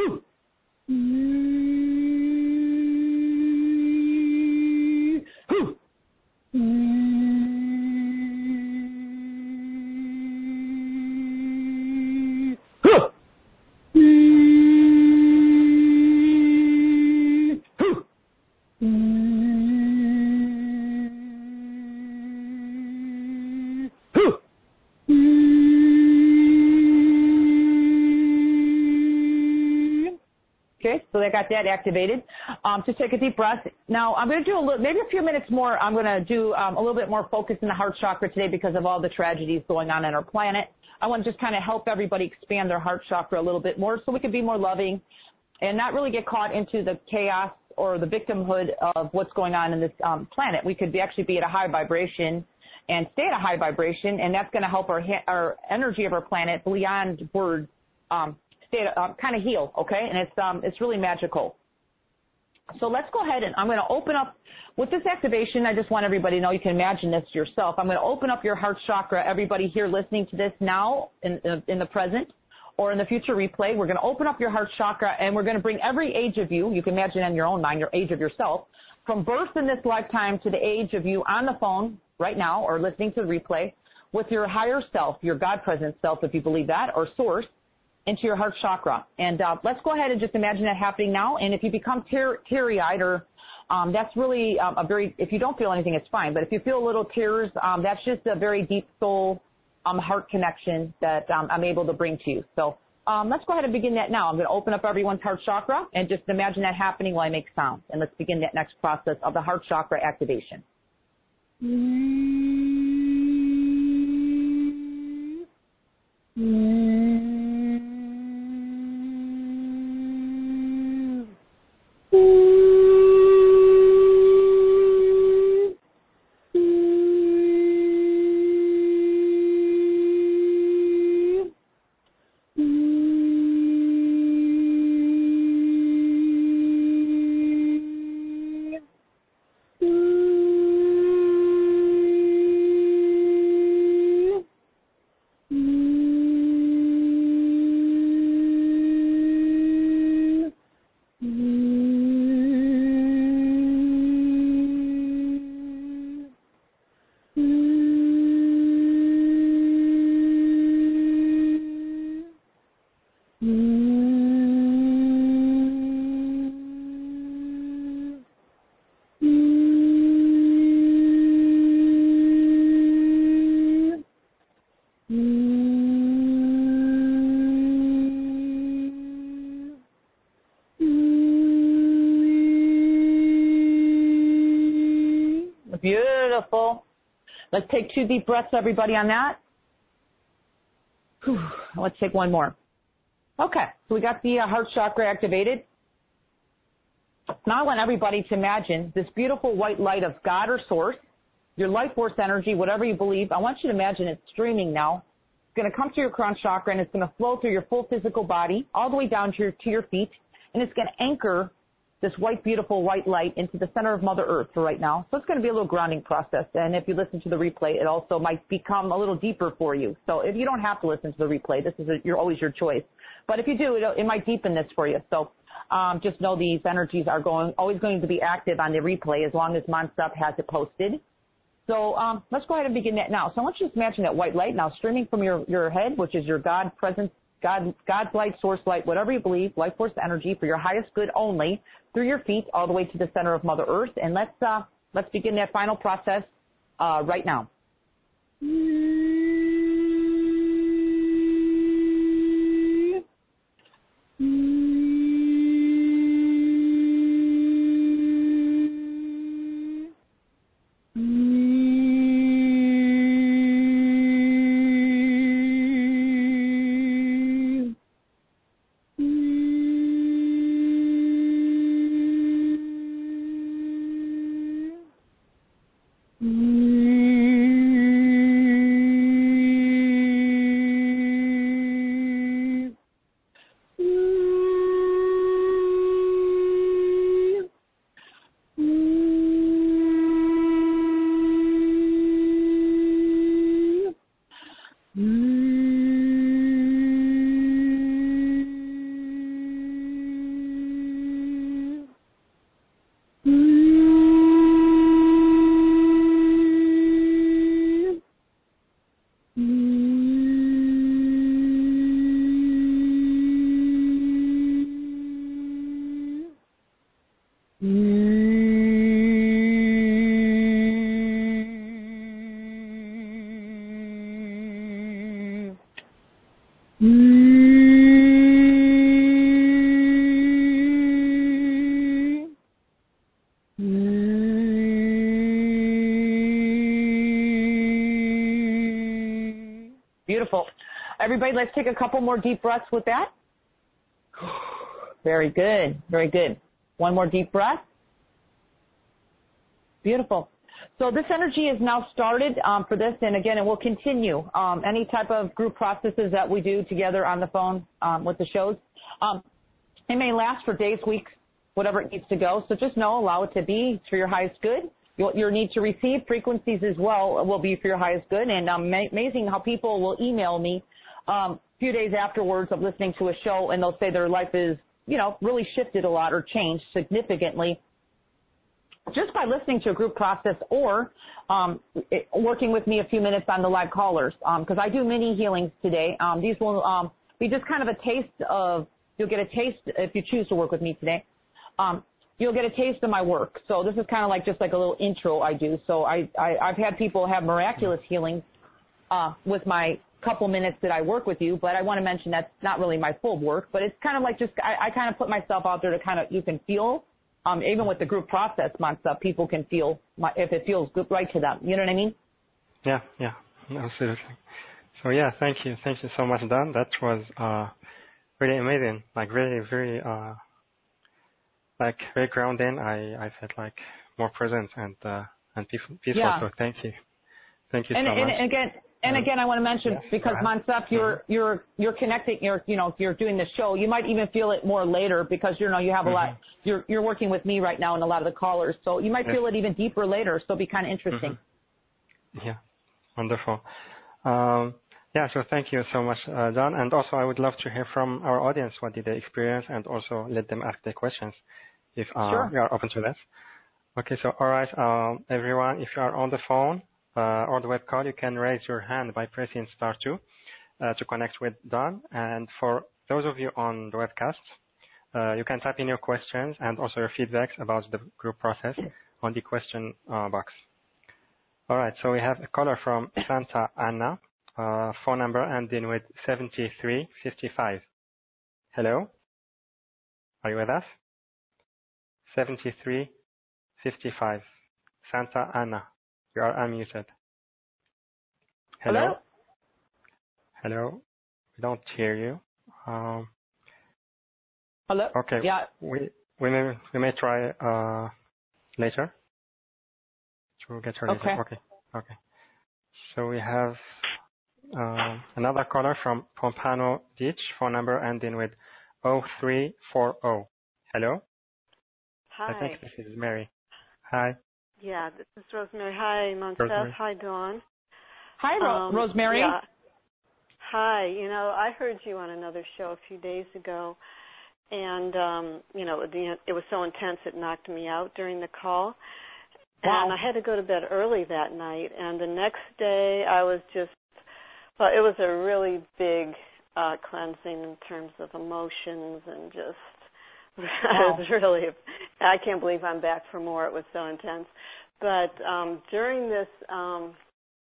Okay, so I got that activated. Um, just take a deep breath. Now, I'm going to do a little, maybe a few minutes more. I'm going to do um, a little bit more focus in the heart chakra today because of all the tragedies going on in our planet. I want to just kind of help everybody expand their heart chakra a little bit more so we can be more loving and not really get caught into the chaos or the victimhood of what's going on in this um, planet. We could be, actually be at a high vibration and stay at a high vibration, and that's going to help our, our energy of our planet beyond words um, stay, uh, kind of heal, okay? And it's, um, it's really magical. So let's go ahead, and I'm going to open up, with this activation, I just want everybody to know, you can imagine this yourself. I'm going to open up your heart chakra, everybody here listening to this now in, in the present or in the future replay. We're going to open up your heart chakra, and we're going to bring every age of you, you can imagine in your own mind, your age of yourself, from birth in this lifetime to the age of you on the phone right now or listening to the replay with your higher self, your God-present self, if you believe that, or source, into your heart chakra. And uh, let's go ahead and just imagine that happening now. And if you become tear, teary-eyed or um, that's really um, a very, if you don't feel anything, it's fine. But if you feel a little tears, um, that's just a very deep soul um, heart connection that um, I'm able to bring to you. So um, let's go ahead and begin that now. I'm going to open up everyone's heart chakra and just imagine that happening while I make sound. And let's begin that next process of the heart chakra activation. Beautiful. Let's take two deep breaths, everybody, on that. Whew. Let's take one more. Okay, so we got the uh, heart chakra activated. Now I want everybody to imagine this beautiful white light of God or source, your life force energy, whatever you believe. I want you to imagine it's streaming now. It's going to come through your crown chakra, and it's going to flow through your full physical body all the way down to your, to your feet, and it's going to anchor this white, beautiful white light into the center of Mother Earth for right now. So it's going to be a little grounding process. And if you listen to the replay, it also might become a little deeper for you. So if you don't have to listen to the replay, this is a, you're always your choice. But if you do, it, it might deepen this for you. So um, just know these energies are going always going to be active on the replay as long as Monsep has it posted. So um, let's go ahead and begin that now. So I want you to imagine that white light now streaming from your, your head, which is your God presence, God, God's light, source light, whatever you believe, life force energy for your highest good only, through your feet all the way to the center of Mother Earth. And let's uh, let's begin that final process uh, right now. Beautiful. Everybody, let's take a couple more deep breaths with that. Very good. Very good. One more deep breath. Beautiful. So this energy is now started um, for this, and again, it will continue. Um, any type of group processes that we do together on the phone um, with the shows, um, it may last for days, weeks, whatever it needs to go. So just know, allow it to be. It's for your highest good. Your, your need to receive frequencies as well will be for your highest good. And um, ma- amazing how people will email me um, a few days afterwards of listening to a show, and they'll say their life is, you know, really shifted a lot or changed significantly just by listening to a group process or um, it, working with me a few minutes on the live callers, because um, I do mini healings today. Um, these will um, be just kind of a taste of, you'll get a taste if you choose to work with me today. Um, you'll get a taste of my work. So this is kind of like just like a little intro I do. So I, I, I've had people have miraculous healings uh, with my couple minutes that I work with you, but I want to mention that's not really my full work, but it's kind of like just, I, I kind of put myself out there to kind of, you can feel, um, even with the group process stuff, people can feel my, if it feels good right to them. You know what I mean? Yeah, yeah, absolutely. So yeah, thank you. Thank you so much, Dan. That was uh, really amazing, like really, very, uh, like very grounding. I, I felt like more present and, uh, and peaceful. Yeah. So thank you. Thank you and, so and, much. And again, And again, I want to mention, yes, because Monsep, you're mm-hmm. you're you're connecting, you're you know you're doing the show. You might even feel it more later because you know you have a mm-hmm. lot. You're you're working with me right now and a lot of the callers, so you might yes. feel it even deeper later. So it'll be kind of interesting. Mm-hmm. Yeah, wonderful. Um, yeah, so thank you so much, uh, Don. And also, I would love to hear from our audience what did they experience, and also let them ask their questions if uh, sure. we are open to that. Okay, so all right, um, everyone, if you are on the phone. Uh, or the web call, you can raise your hand by pressing star two uh, to connect with Don. And for those of you on the webcast, uh, you can type in your questions and also your feedbacks about the group process on the question uh, box. All right, so we have a caller from Santa Ana, uh, phone number ending with seventy-three fifty-five. Hello? Are you with us? seventy-three fifty-five. Santa Ana. You are unmuted. Hello? Hello? Hello? We don't hear you. Um, Hello? okay. Yeah. We we may we may try uh later. We'll get her later. Okay. Okay. Okay. So we have uh, another caller from Pompano Beach, phone number ending with oh three four oh. Hello? Hi. I think this is Mary. Hi. Yeah, this is Rosemary. Hi, Montez. Rosemary. Hi, Dawn. Hi, Ro- Um, Rosemary. Yeah. Hi. You know, I heard you on another show a few days ago, and, um, you know, the, it was so intense it knocked me out during the call. Wow. And I had to go to bed early that night, and the next day I was just, well, it was a really big uh, cleansing in terms of emotions and just, Wow. it was really, I can't believe I'm back for more. It was so intense. But um, during this, um,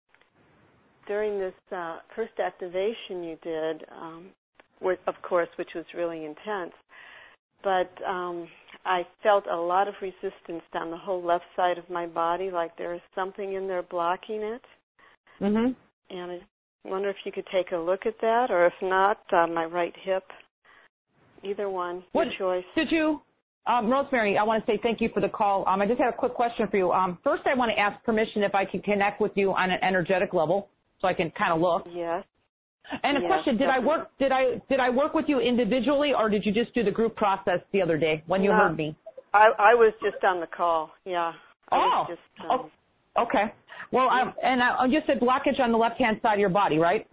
during this uh, first activation you did, um, with, of course, which was really intense, but um, I felt a lot of resistance down the whole left side of my body, like there is something in there blocking it. Mhm. And I wonder if you could take a look at that, or if not, uh, my right hip. Either one, What your choice. did you, um, Rosemary? I want to say thank you for the call. Um, I just had a quick question for you. Um, first, I want to ask permission if I can connect with you on an energetic level, so I can kind of look. Yes. And a Yes, question: Did definitely. I work? Did I did I work with you individually, or did you just do the group process the other day when you No, heard me? I, I was just on the call. Yeah. I Oh. was just, um, oh. Okay. Well, I, and I, you said blockage on the left-hand side of your body, right?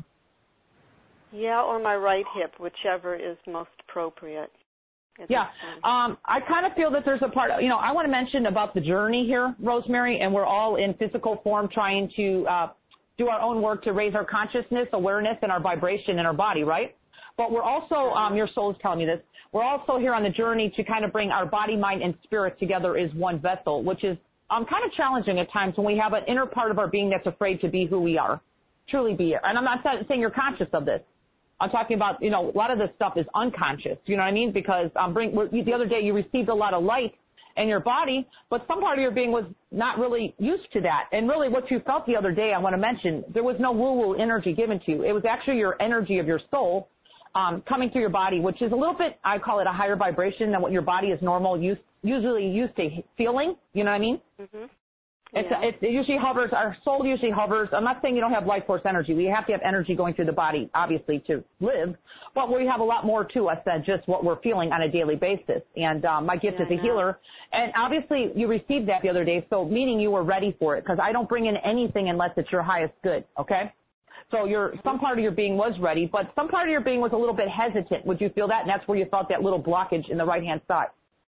yeah, or my right hip, whichever is most appropriate. at Yeah. this time. Um, I kind of feel that there's a part, you know, I want to mention about the journey here, Rosemary, and we're all in physical form trying to uh, do our own work to raise our consciousness, awareness, and our vibration in our body, right? But we're also, um, your soul is telling me this, we're also here on the journey to kind of bring our body, mind, and spirit together as one vessel, which is um, kind of challenging at times when we have an inner part of our being that's afraid to be who we are, truly be. And I'm not saying you're conscious of this. I'm talking about, you know, a lot of this stuff is unconscious, you know what I mean? Because um, bring, the other day you received a lot of light in your body, but some part of your being was not really used to that. And really what you felt the other day, I want to mention, there was no woo-woo energy given to you. It was actually your energy of your soul um, coming through your body, which is a little bit, I call it a higher vibration than what your body is normal, used, usually used to feeling, you know what I mean? Mm-hmm. It's, yeah. it usually hovers, our soul usually hovers. I'm not saying you don't have life force energy. We have to have energy going through the body, obviously, to live. But we have a lot more to us than just what we're feeling on a daily basis. And um, my gift Yeah, is a healer. And obviously, you received that the other day, so meaning you were ready for it. Because I don't bring in anything unless it's your highest good, okay? So your some part of your being was ready, but some part of your being was a little bit hesitant. Would you feel that? And that's where you felt that little blockage in the right-hand side.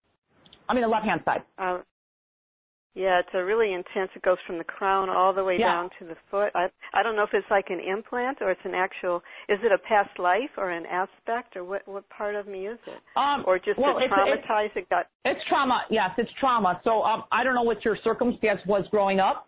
I mean, the left-hand side. Uh, Yeah, it's a really intense. It goes from the crown all the way Yeah. down to the foot. I I don't know if it's like an implant or it's an actual. Is it a past life or an aspect or what what part of me is it? Um, or just well, a it's, traumatized? It's, it got. it's trauma. Yes, it's trauma. So um, I don't know what your circumstance was growing up.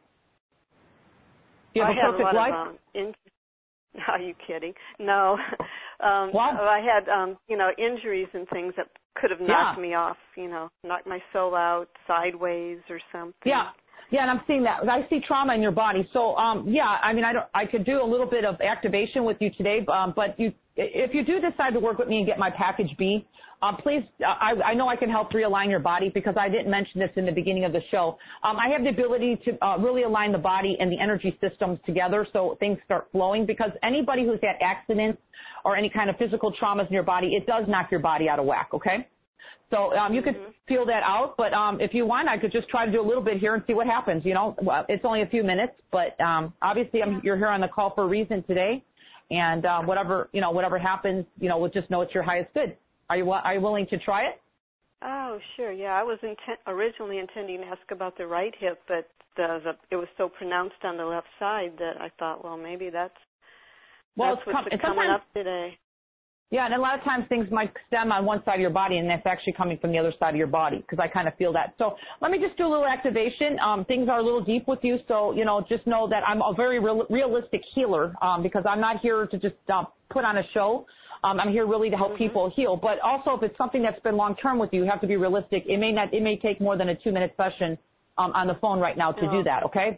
Do you have I a had perfect a lot life? of um. In, are you kidding? No. um, Wow. I had um you know injuries and things that could have knocked Yeah. me off. You know, knocked my soul out sideways or something. Yeah. Yeah, and I'm seeing that. I see trauma in your body. So, um, yeah, I mean, I don't, I could do a little bit of activation with you today, um, but you, if you do decide to work with me and get my package B, um, please, uh, I, I know I can help realign your body because I didn't mention this in the beginning of the show. Um, I have the ability to uh, really align the body and the energy systems together so things start flowing because anybody who's had accidents or any kind of physical traumas in your body, it does knock your body out of whack, okay? So um, you could Mm-hmm. feel that out, but um, if you want, I could just try to do a little bit here and see what happens. You know, well, it's only a few minutes, but um, obviously I'm, you're here on the call for a reason today, and uh, whatever you know, whatever happens, you know, we'll just know it's your highest good. Are you are you willing to try it? Oh, sure. Yeah, I was intent, originally intending to ask about the right hip, but the, the, it was so pronounced on the left side that I thought, well, maybe that's Well, that's it's what's com- coming sometimes- up today. Yeah, and a lot of times things might stem on one side of your body, and that's actually coming from the other side of your body, because I kind of feel that. So let me just do a little activation. Um, things are a little deep with you, so, you know, just know that I'm a very real, realistic healer, um, because I'm not here to just uh, put on a show. Um, I'm here really to help Mm-hmm. people heal. But also, if it's something that's been long-term with you, you have to be realistic. It may not. It may take more than a two-minute session um, on the phone right now to Oh. do that, okay?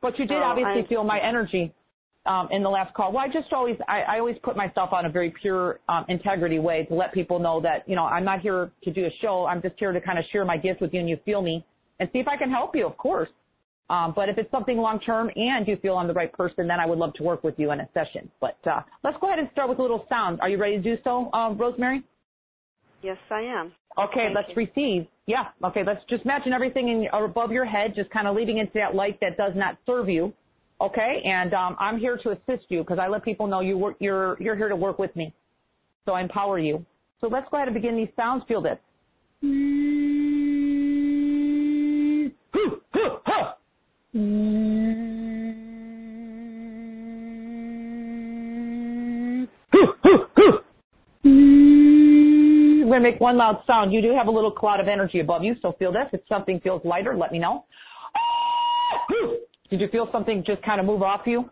But you did oh, obviously I, feel my energy um, in the last call. Well, I just always, I, I always put myself on a very pure um, integrity way to let people know that, you know, I'm not here to do a show. I'm just here to kind of share my gifts with you and you feel me and see if I can help you, of course. Um, but if it's something long-term and you feel I'm the right person, then I would love to work with you in a session. But uh, let's go ahead and start with a little sound. Are you ready to do so, uh, Rosemary? Yes, I am. Okay, Thank let's you. receive. Yeah, okay, let's just imagine everything in, or above your head, just kind of leading into that light that does not serve you. Okay, and um, I'm here to assist you because I let people know you work, you're, you're here to work with me. So I empower you. So let's go ahead and begin these sounds. Feel this. We're going to make one loud sound. You do have a little cloud of energy above you, so feel this. If something feels lighter, let me know. Did you feel something just kind of move off you?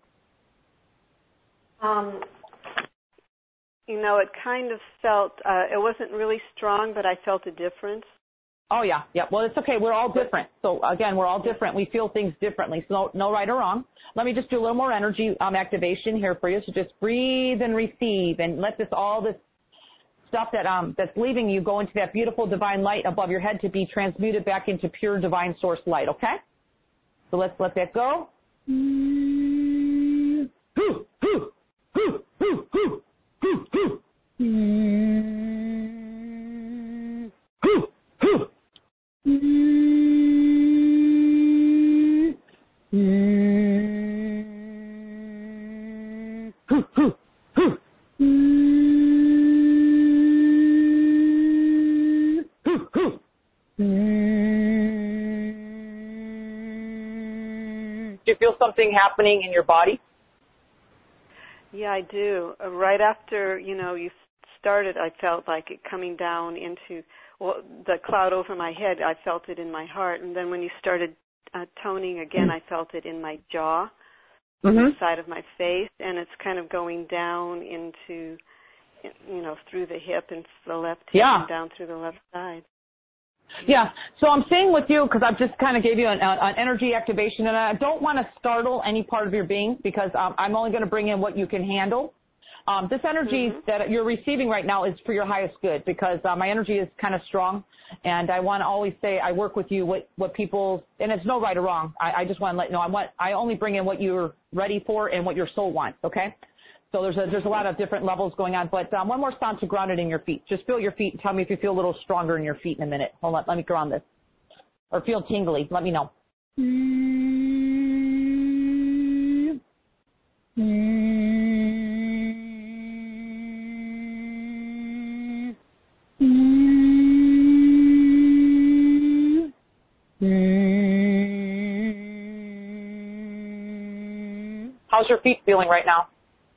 Um, you know, it kind of felt, uh, it wasn't really strong, but I felt a difference. Oh, yeah. Yeah. Well, it's okay. We're all different. So, again, we're all different. We feel things differently. So, no, no right or wrong. Let me just do a little more energy um, activation here for you. So, just breathe and receive and let this, all this stuff that um that's leaving you go into that beautiful divine light above your head to be transmuted back into pure divine source light, okay? So, let's let that go. Do you feel something happening in your body? Yeah, I do. Uh, right after, you know, you started, I felt like it coming down into, well, the cloud over my head, I felt it in my heart. And then when you started uh, toning again, I felt it in my jaw, mm-hmm. the side of my face, and it's kind of going down into, you know, through the hip and the left hip yeah. and down through the left side. Yeah, so I'm saying with you, because I've just kind of gave you an, an energy activation, and I don't want to startle any part of your being because um, I'm only going to bring in what you can handle. Um, this energy mm-hmm. that you're receiving right now is for your highest good because uh, my energy is kind of strong, and I want to always say I work with you what, what people, and it's no right or wrong. I, I just want to let you know I want I only bring in what you're ready for and what your soul wants, okay? So there's a, there's a lot of different levels going on. But um, one more sound to ground it in your feet. Just feel your feet and tell me if you feel a little stronger in your feet in a minute. Hold on. Let me ground this. Or feel tingly. Let me know. How's your feet feeling right now?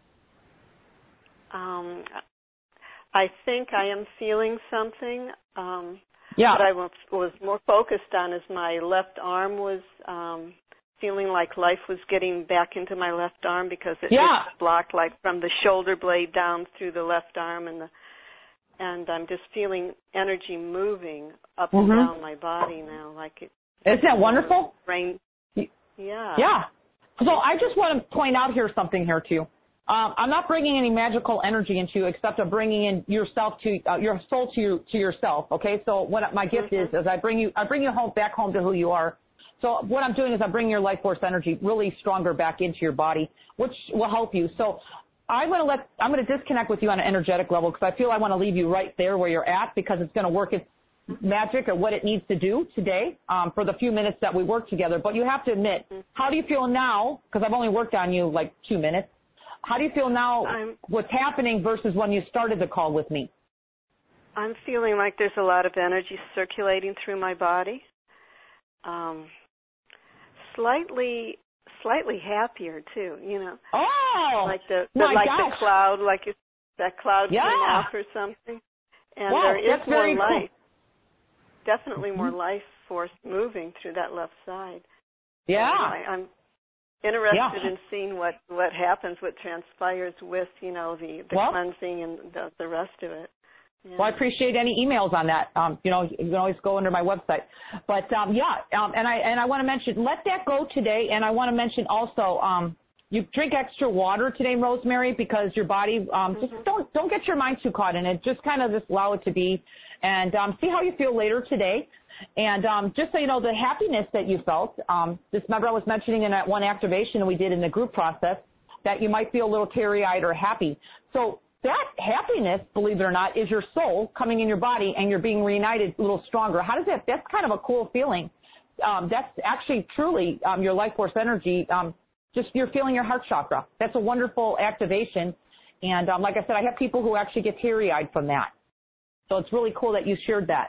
Um, I think I am feeling something. Um, yeah. What I was, was more focused on is my left arm was um, feeling like life was getting back into my left arm because it yeah. was blocked, like from the shoulder blade down through the left arm, and the and I'm just feeling energy moving up mm-hmm. and down my body now, like it. Isn't that wonderful? Brain. Yeah. Yeah. So I just want to point out here something here too. Um, I'm not bringing any magical energy into you, except I'm bringing in yourself to uh, your soul to you, to yourself. Okay, so what my gift mm-hmm. is is I bring you I bring you home back home to who you are. So what I'm doing is I'm bringing your life force energy really stronger back into your body, which will help you. So I'm going to let I'm going to disconnect with you on an energetic level because I feel I want to leave you right there where you're at because it's going to work its magic or what it needs to do today um, for the few minutes that we work together. But you have to admit, mm-hmm. how do you feel now? Because I've only worked on you like two minutes. How do you feel now, I'm, what's happening versus when you started the call with me? I'm feeling like there's a lot of energy circulating through my body. Um, slightly, slightly happier too, you know. Oh, like the, the my like gosh. the cloud, like you, that cloud yeah. came off or something. And wow, there is that's more very life, cool. definitely mm-hmm. more life force moving through that left side. Yeah. So I, I'm interested yeah. in seeing what, what happens, what transpires with, you know, the, the well, cleansing and the, the rest of it. Yeah. Well, I appreciate any emails on that. Um, you know, you can always go under my website. But um, yeah, um, and I and I want to mention, let that go today. And I want to mention also, um, you drink extra water today, Rosemary, because your body um, just mm-hmm. don't don't get your mind too caught in it. Just kind of just allow it to be, and um, see how you feel later today. And um, just so you know, the happiness that you felt. Um, just remember, I was mentioning in that one activation we did in the group process that you might feel a little teary-eyed or happy. So that happiness, believe it or not, is your soul coming in your body and you're being reunited a little stronger. How does that, that's kind of a cool feeling. Um, that's actually truly um, your life force energy. Um, just you're feeling your heart chakra. That's a wonderful activation. And um, like I said, I have people who actually get teary-eyed from that. So it's really cool that you shared that.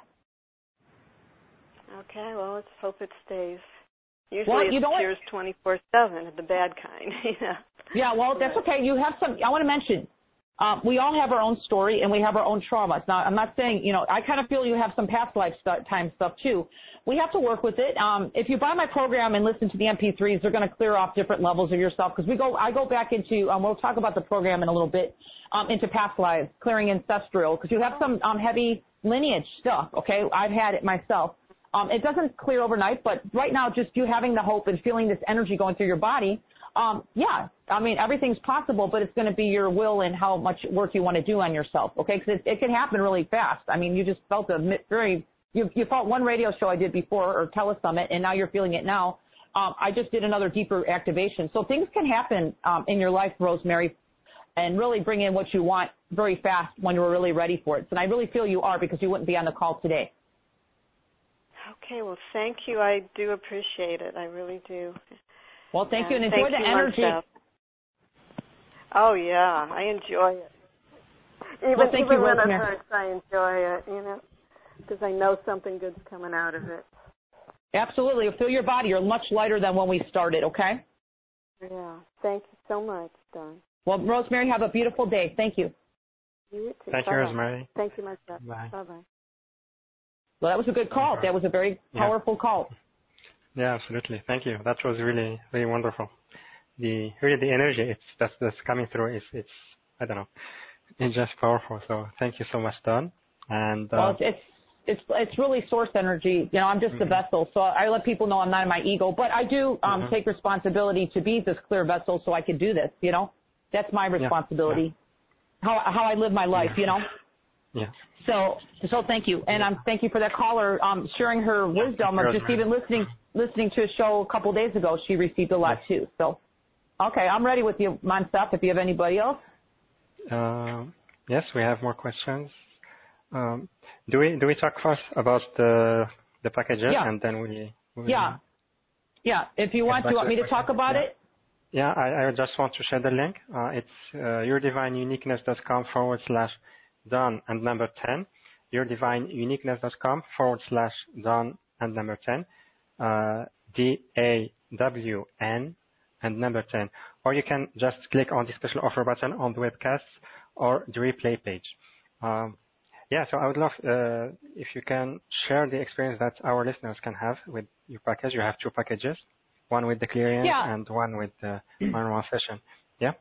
Okay, well, let's hope it stays. Usually well, you it's tears twenty-four seven, the bad kind. yeah. Yeah, well, that's okay. You have some, I want to mention, Um, we all have our own story and we have our own traumas. Now, I'm not saying, you know, I kind of feel you have some past lifetime stuff too. We have to work with it. Um, if you buy my program and listen to the M P threes, they're going to clear off different levels of yourself because we go, I go back into, um, we'll talk about the program in a little bit, um, into past lives, clearing ancestral, because you have some um, heavy lineage stuff, okay? I've had it myself. Um, it doesn't clear overnight, but right now just you having the hope and feeling this energy going through your body, Um, yeah, I mean, everything's possible, but it's going to be your will and how much work you want to do on yourself, okay? Because it, it can happen really fast. I mean, you just felt a very, you, you felt one radio show I did before, or Telesummit, and now you're feeling it now. Um, I just did another deeper activation. So things can happen um, in your life, Rosemary, and really bring in what you want very fast when you're really ready for it. And I really feel you are because you wouldn't be on the call today. Okay, well, thank you. I do appreciate it. I really do. Well, thank yeah, you, and enjoy thank the you, energy. Marcel. Oh, yeah, I enjoy it. Even, well, thank even you, when it Rosemary. hurts, I enjoy it, you know, because I know something good's coming out of it. Absolutely. Feel your body. You're much lighter than when we started, okay? Yeah. Thank you so much, Dawn. Well, Rosemary, have a beautiful day. Thank you. You too. Thank Bye-bye. you, Rosemary. Thank you, Marcel. Bye. Bye-bye. Well, that was a good call. That was a very powerful yeah. call. Yeah, absolutely. Thank you. That was really, really wonderful. The really the energy it's that's, that's coming through is it's I don't know, it's just powerful. So thank you so much, Dawn. And uh, well, it's, it's it's it's really source energy. You know, I'm just mm-hmm. a vessel, so I let people know I'm not in my ego, but I do um, mm-hmm. take responsibility to be this clear vessel, so I can do this. You know, that's my responsibility. Yeah. Yeah. How how I live my life. Yeah. You know. Yeah. So, so thank you, and um, thank you for that caller um, sharing her wisdom of just even listening, listening to a show a couple days ago. She received a lot yes. too. So, okay, I'm ready with you, Monsef. If you have anybody else. Uh, yes, we have more questions. Um, do we do we talk first about the the packages yeah. and then we, we yeah yeah if you want, do you want me to talk about yeah. it? Yeah, I, I just want to share the link. Uh, it's uh, yourdivineuniqueness.com forward slash Dawn and number ten, yourdivineuniqueness.com forward slash Dawn and number ten, uh, D A W N and number ten. Or you can just click on the special offer button on the webcast or the replay page. Um, yeah, so I would love uh, if you can share the experience that our listeners can have with your package. You have two packages, one with the clearance yeah. and one with the one-on-one session. Yeah?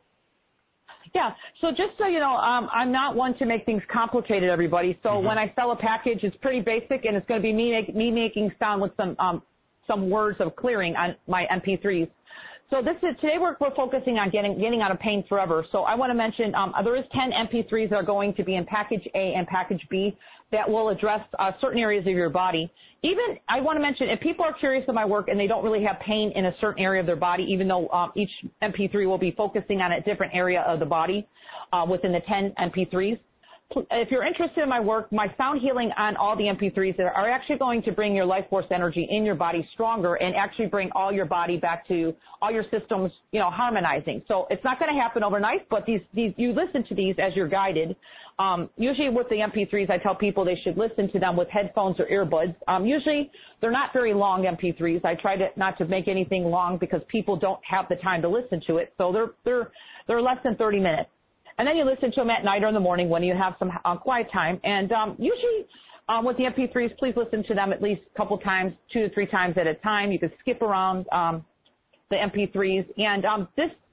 Yeah, so just so you know, um, I'm not one to make things complicated, everybody. So mm-hmm. when I sell a package, it's pretty basic, and it's going to be me, make, me making sound with some um, some words of clearing on my M P threes. So this is today we're, we're focusing on getting getting out of pain forever. So I want to mention um, there is ten M P threes that are going to be in package A and package B that will address uh, certain areas of your body. Even I want to mention if people are curious of my work and they don't really have pain in a certain area of their body, even though um, each M P three will be focusing on a different area of the body uh, within the ten M P threes. If you're interested in my work, my sound healing on all the M P threes are actually going to bring your life force energy in your body stronger and actually bring all your body back to all your systems, you know, harmonizing. So it's not going to happen overnight, but these, these, you listen to these as you're guided. Um, usually with the M P threes, I tell people they should listen to them with headphones or earbuds. Um, usually they're not very long M P threes. I try to not to make anything long because people don't have the time to listen to it. So they're, they're, they're less than thirty minutes. And then you listen to them at night or in the morning when you have some uh, quiet time. And um, usually um, with the M P threes, please listen to them at least a couple times, two to three times at a time. You can skip around um, the M P threes. And um, this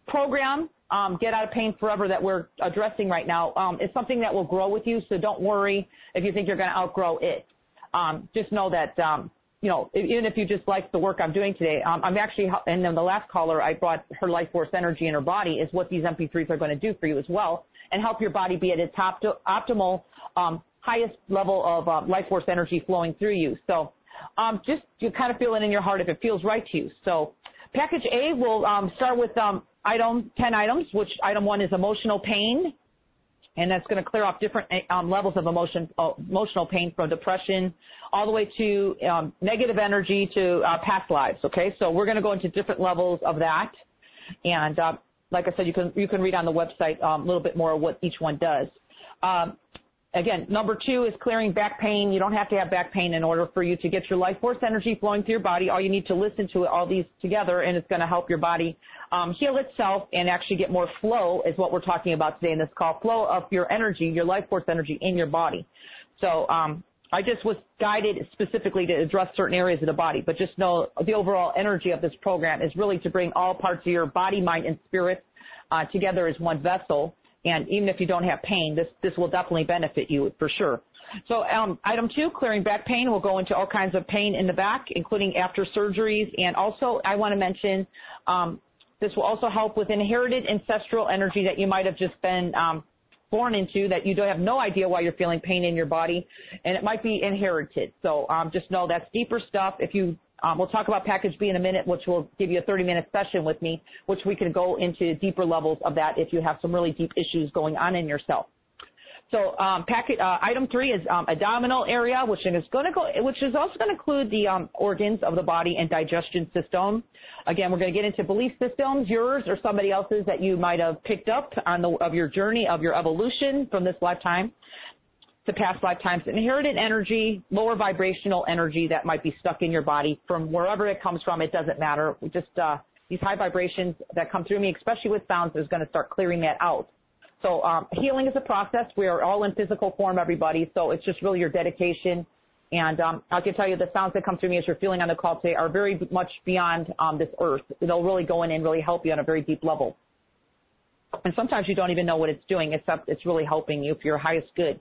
program, um, Get Out of Pain Forever, that we're addressing right now, um, is something that will grow with you, so don't worry if you think you're going to outgrow it. Um, just know that, um, you know, even if you just like the work I'm doing today, um, I'm actually, and then the last caller, I brought her life force energy in her body, is what these M P threes are going to do for you as well, and help your body be at its opt- optimal, um, highest level of uh, life force energy flowing through you. So um, just you kind of feel it in your heart if it feels right to you. So package A will um, start with um, item ten items, which item one is emotional pain. And that's going to clear off different um, levels of emotion, uh, emotional pain, from depression all the way to um, negative energy to uh, past lives. Okay, so we're going to go into different levels of that, and uh, like I said, you can you can read on the website um, a little bit more of what each one does. Um, Again, number two is clearing back pain. You don't have to have back pain in order for you to get your life force energy flowing through your body. All you need to listen to all these together, and it's going to help your body um, heal itself and actually get more flow, is what we're talking about today in this call, flow of your energy, your life force energy in your body. So um, I just was guided specifically to address certain areas of the body, but just know the overall energy of this program is really to bring all parts of your body, mind, and spirit uh, together as one vessel. And even if you don't have pain, this, this will definitely benefit you for sure. So um, item two, clearing back pain, will go into all kinds of pain in the back, including after surgeries. And also I want to mention um, this will also help with inherited ancestral energy that you might have just been um, born into, that you don't have no idea why you're feeling pain in your body, and it might be inherited. So um, just know that's deeper stuff. If you Um, we'll talk about package B in a minute, which will give you a thirty minute session with me, which we can go into deeper levels of that if you have some really deep issues going on in yourself. So um, packet, uh, item three is um, abdominal area, which is going to go, which is also going to include the um, organs of the body and digestion system. Again, we're going to get into belief systems, yours or somebody else's, that you might have picked up on the of your journey of your evolution from this lifetime to past lifetimes, inherited energy, lower vibrational energy that might be stuck in your body from wherever it comes from. It doesn't matter. We just, uh, these high vibrations that come through me, especially with sounds, is going to start clearing that out. So um, healing is a process. We are all in physical form, everybody. So it's just really your dedication. And um, I can tell you the sounds that come through me as you're feeling on the call today are very much beyond um, this earth. They'll really go in and really help you on a very deep level. And sometimes you don't even know what it's doing, except it's really helping you for your highest good.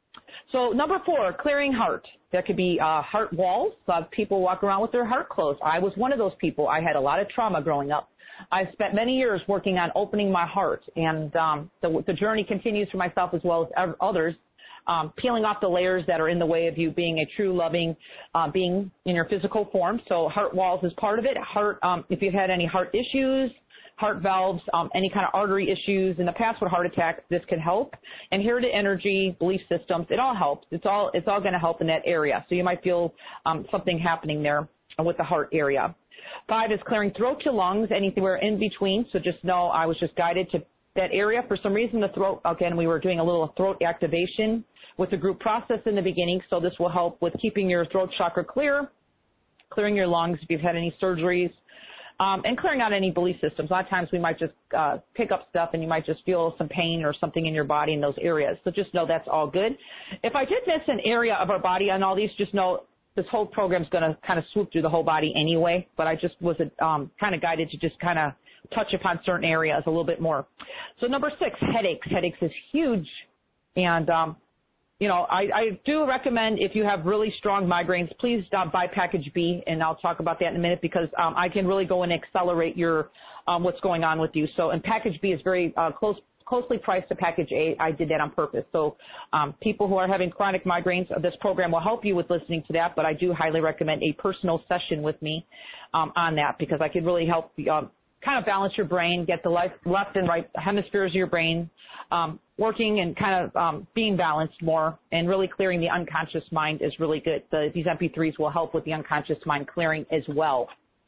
So number four, clearing heart. There could be uh, heart walls. Uh, people walk around with their heart closed. I was one of those people. I had a lot of trauma growing up. I spent many years working on opening my heart, and um, the, the journey continues for myself as well as others, um, peeling off the layers that are in the way of you being a true, loving uh, being in your physical form. So heart walls is part of it. Heart, um, if you've had any heart issues, heart valves, um, any kind of artery issues in the past with heart attacks, this can help. Inherited energy, belief systems, it all helps. It's all it's all going to help in that area. So you might feel um, something happening there with the heart area. Five is clearing throat to lungs, anywhere in between. So just know I was just guided to that area. For some reason, the throat, again, we were doing a little throat activation with the group process in the beginning. So this will help with keeping your throat chakra clear, clearing your lungs if you've had any surgeries. Um, and clearing out any belief systems. A lot of times we might just uh, pick up stuff and you might just feel some pain or something in your body in those areas. So just know that's all good. If I did miss an area of our body on all these, just know this whole program is going to kind of swoop through the whole body anyway, but I just was um, kind of guided to just kind of touch upon certain areas a little bit more. So number six, headaches. Headaches is huge. And um, You know, I, I do recommend, if you have really strong migraines, please uh, buy package B, and I'll talk about that in a minute, because um, I can really go and accelerate your um, what's going on with you. So, and package B is very uh, close, closely priced to package A. I did that on purpose. So, um, people who are having chronic migraines, this program will help you with listening to that. But I do highly recommend a personal session with me um, on that, because I can really help you, um, kind of balance your brain, get the left, left and right hemispheres of your brain um, working and kind of um, being balanced more, and really clearing the unconscious mind is really good. The, these M P threes will help with the unconscious mind clearing as well.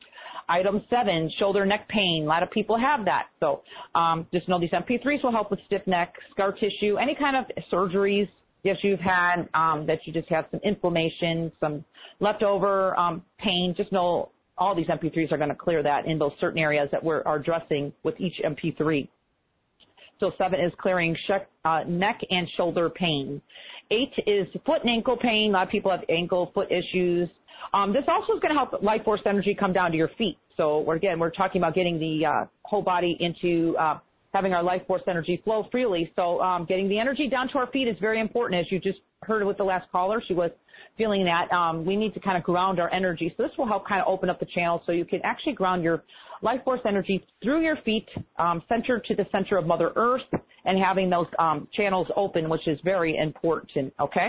Item seven, shoulder neck pain. A lot of people have that. So um, just know these M P threes will help with stiff neck, scar tissue, any kind of surgeries yes, you've had um, that you just have some inflammation, some leftover um, pain. Just know all these M P threes are going to clear that in those certain areas that we're are addressing with each M P three. So seven is clearing sh- uh, neck and shoulder pain. Eight is foot and ankle pain. A lot of people have ankle, foot issues. Um, this also is going to help life force energy come down to your feet. So, we're, again, we're talking about getting the uh, whole body into uh, having our life force energy flow freely. So, um, getting the energy down to our feet is very important. As you just heard with the last caller, she was feeling that um, we need to kind of ground our energy. So, this will help kind of open up the channel so you can actually ground your life force energy through your feet, um, centered to the center of Mother Earth, and having those um, channels open, which is very important, okay?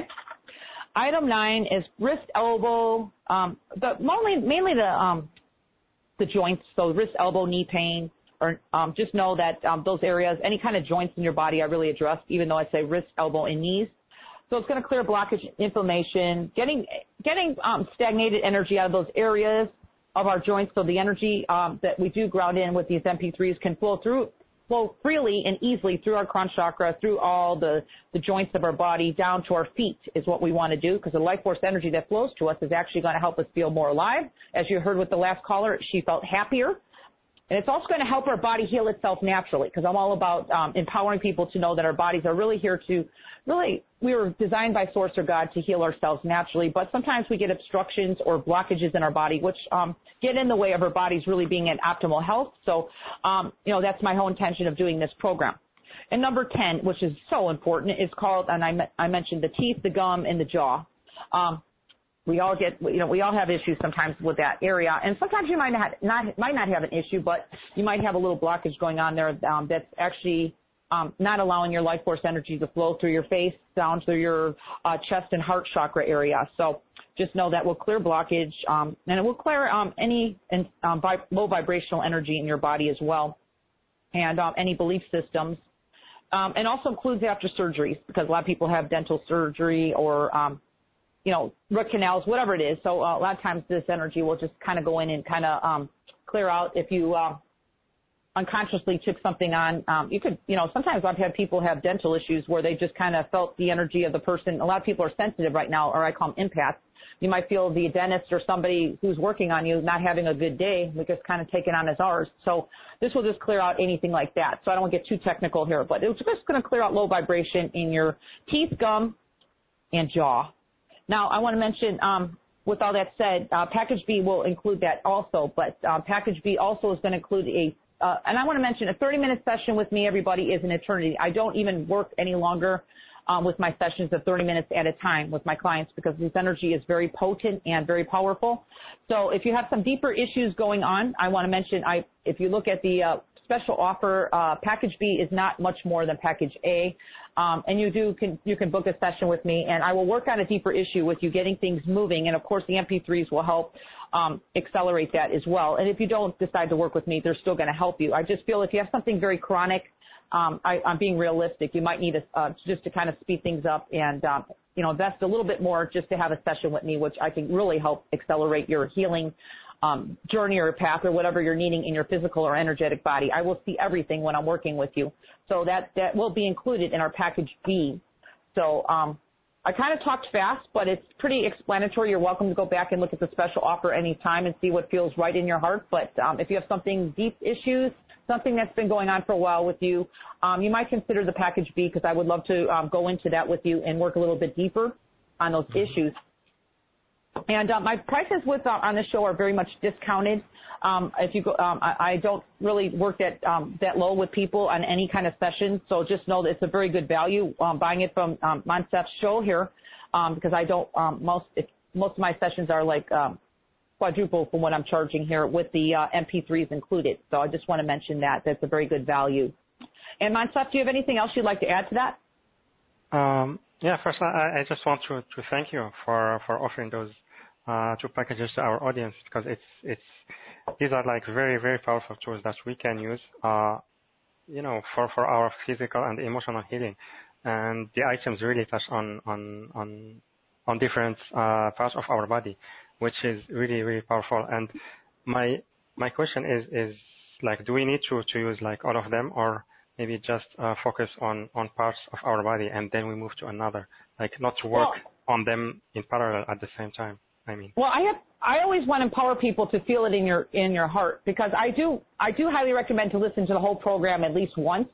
Item nine is wrist, elbow, um, the, mainly, mainly the um, the joints, so wrist, elbow, knee pain, or um, just know that um, those areas, any kind of joints in your body I really addressed, even though I say wrist, elbow, and knees. So it's going to clear blockage, inflammation, getting getting um, stagnated energy out of those areas of our joints, so the energy um, that we do ground in with these M P threes can flow through flow freely and easily through our crown chakra, through all the, the joints of our body, down to our feet is what we want to do, because the life force energy that flows to us is actually going to help us feel more alive. As you heard with the last caller, she felt happier. And it's also going to help our body heal itself naturally, because I'm all about um, empowering people to know that our bodies are really here to really, we were designed by Source or God to heal ourselves naturally, but sometimes we get obstructions or blockages in our body, which um, get in the way of our bodies really being in optimal health. So, um, you know, that's my whole intention of doing this program. And number ten, which is so important, is called, and I, I mentioned the teeth, the gum, and the jaw. Um, We all get, you know, we all have issues sometimes with that area, and sometimes you might not, not might not have an issue, but you might have a little blockage going on there um, that's actually um, not allowing your life force energy to flow through your face, down through your uh, chest and heart chakra area. So just know that will clear blockage, um, and it will clear um, any um, vi- low vibrational energy in your body as well, and um, any belief systems, um, and also includes after surgeries, because a lot of people have dental surgery or um, you know, root canals, whatever it is. So uh, a lot of times this energy will just kind of go in and kind of um, clear out. If you uh, unconsciously took something on, um, you could, you know, sometimes I've had people have dental issues where they just kind of felt the energy of the person. A lot of people are sensitive right now, or I call them empaths. You might feel the dentist or somebody who's working on you not having a good day. We just kind of take it on as ours. So this will just clear out anything like that. So I don't want to get too technical here, but it's just going to clear out low vibration in your teeth, gum, and jaw. Now, I want to mention, um, with all that said, uh, Package B will include that also, but uh, Package B also is going to include a, uh, and I want to mention a thirty-minute session with me, everybody, is an eternity. I don't even work any longer um, with my sessions of thirty minutes at a time with my clients, because this energy is very potent and very powerful. So if you have some deeper issues going on, I want to mention, I, if you look at the uh, special offer, uh, Package B is not much more than Package A. Um, and you do can you can book a session with me, and I will work on a deeper issue with you, getting things moving. And of course, the M P threes will help um, accelerate that as well. And if you don't decide to work with me, they're still going to help you. I just feel if you have something very chronic, um, I, I'm being realistic. You might need a, uh, just to kind of speed things up and um, you know, invest a little bit more just to have a session with me, which I think really help accelerate your healing Um, journey or path or whatever you're needing in your physical or energetic body. I will see everything when I'm working with you. So that, that will be included in our Package B. So um, I kind of talked fast, but it's pretty explanatory. You're welcome to go back and look at the special offer anytime and see what feels right in your heart. But um, if you have something, deep issues, something that's been going on for a while with you, um, you might consider the Package B, because I would love to um, go into that with you and work a little bit deeper on those mm-hmm. issues. And uh, my prices with uh, on this show are very much discounted. Um, if you go, um, I, I don't really work that um, that low with people on any kind of session. So just know that it's a very good value um, buying it from um, Monsef's show here, um, because I don't um, most if, most of my sessions are like um, quadruple from what I'm charging here with the uh, M P threes included. So I just want to mention that that's a very good value. And Monsef, do you have anything else you'd like to add to that? Um, yeah, first I, I just want to, to thank you for for offering those Uh, two packages to our audience, because it's it's these are like very very powerful tools that we can use, uh, you know, for, for our physical and emotional healing, and the items really touch on on on on different uh, parts of our body, which is really really powerful. And my my question is is like, do we need to to use like all of them, or maybe just uh, focus on on parts of our body and then we move to another, like not to work well, on them in parallel at the same time? I mean, well, I have, I always want to empower people to feel it in your in your heart, because I do I do highly recommend to listen to the whole program at least once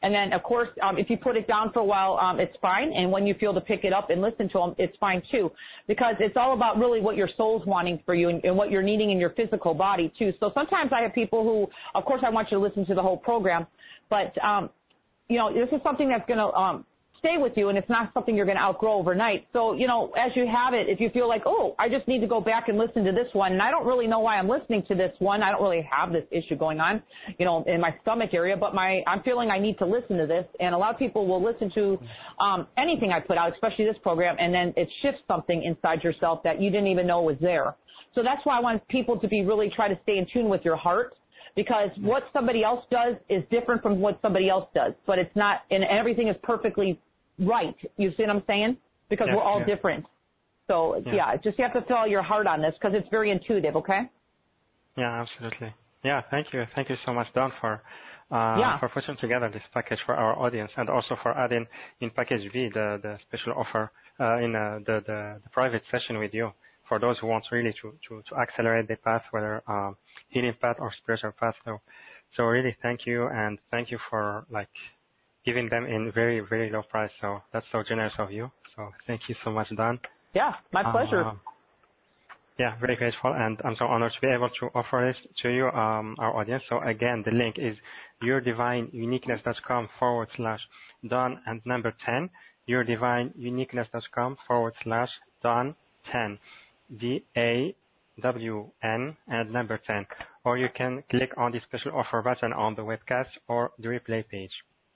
And then, of course, um, if you put it down for a while, um, it's fine. And when you feel to pick it up and listen to them, it's fine too. Because it's all about really what your soul's wanting for you and, and what you're needing in your physical body too. So sometimes I have people who, of course, I want you to listen to the whole program. But, um, you know, this is something that's going to um, stay with you, and it's not something you're going to outgrow overnight. So, you know, as you have it, if you feel like, oh, I just need to go back and listen to this one, and I don't really know why I'm listening to this one. I don't really have this issue going on, you know, in my stomach area, but my I'm feeling I need to listen to this. And a lot of people will listen to um, anything I put out, especially this program, and then it shifts something inside yourself that you didn't even know was there. So that's why I want people to be really try to stay in tune with your heart. Because what somebody else does is different from what somebody else does. But it's not, and everything is perfectly right. You see what I'm saying? Because yeah, we're all yeah. different. So, yeah. yeah, just you have to follow your heart on this because it's very intuitive, okay? Yeah, absolutely. Yeah, thank you. Thank you so much, Dawn, for uh, yeah. for putting together this package for our audience and also for adding in package B the, the special offer uh, in uh, the, the, the private session with you for those who want really to, to, to accelerate the path, whether um, healing path or spiritual path. So, so really thank you, and thank you for like giving them in very, very low price. So that's so generous of you. So thank you so much, Dawn. Yeah, my pleasure. Uh, yeah, very grateful, and I'm so honored to be able to offer this to you, um, our audience. So again, the link is yourdivineuniqueness.com forward slash Dawn and number ten, yourdivineuniqueness.com forward slash Dawn ten. D A W N and number ten, or you can click on the special offer button on the webcast or the replay page.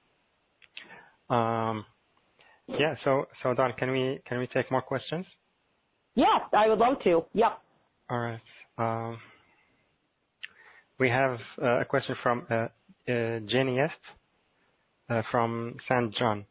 Um, yeah, so so Dawn, can we can we take more questions? Yeah, I would love to. Yep. All right. Um, we have uh, a question from uh, uh, Jenny Est uh, from Saint John.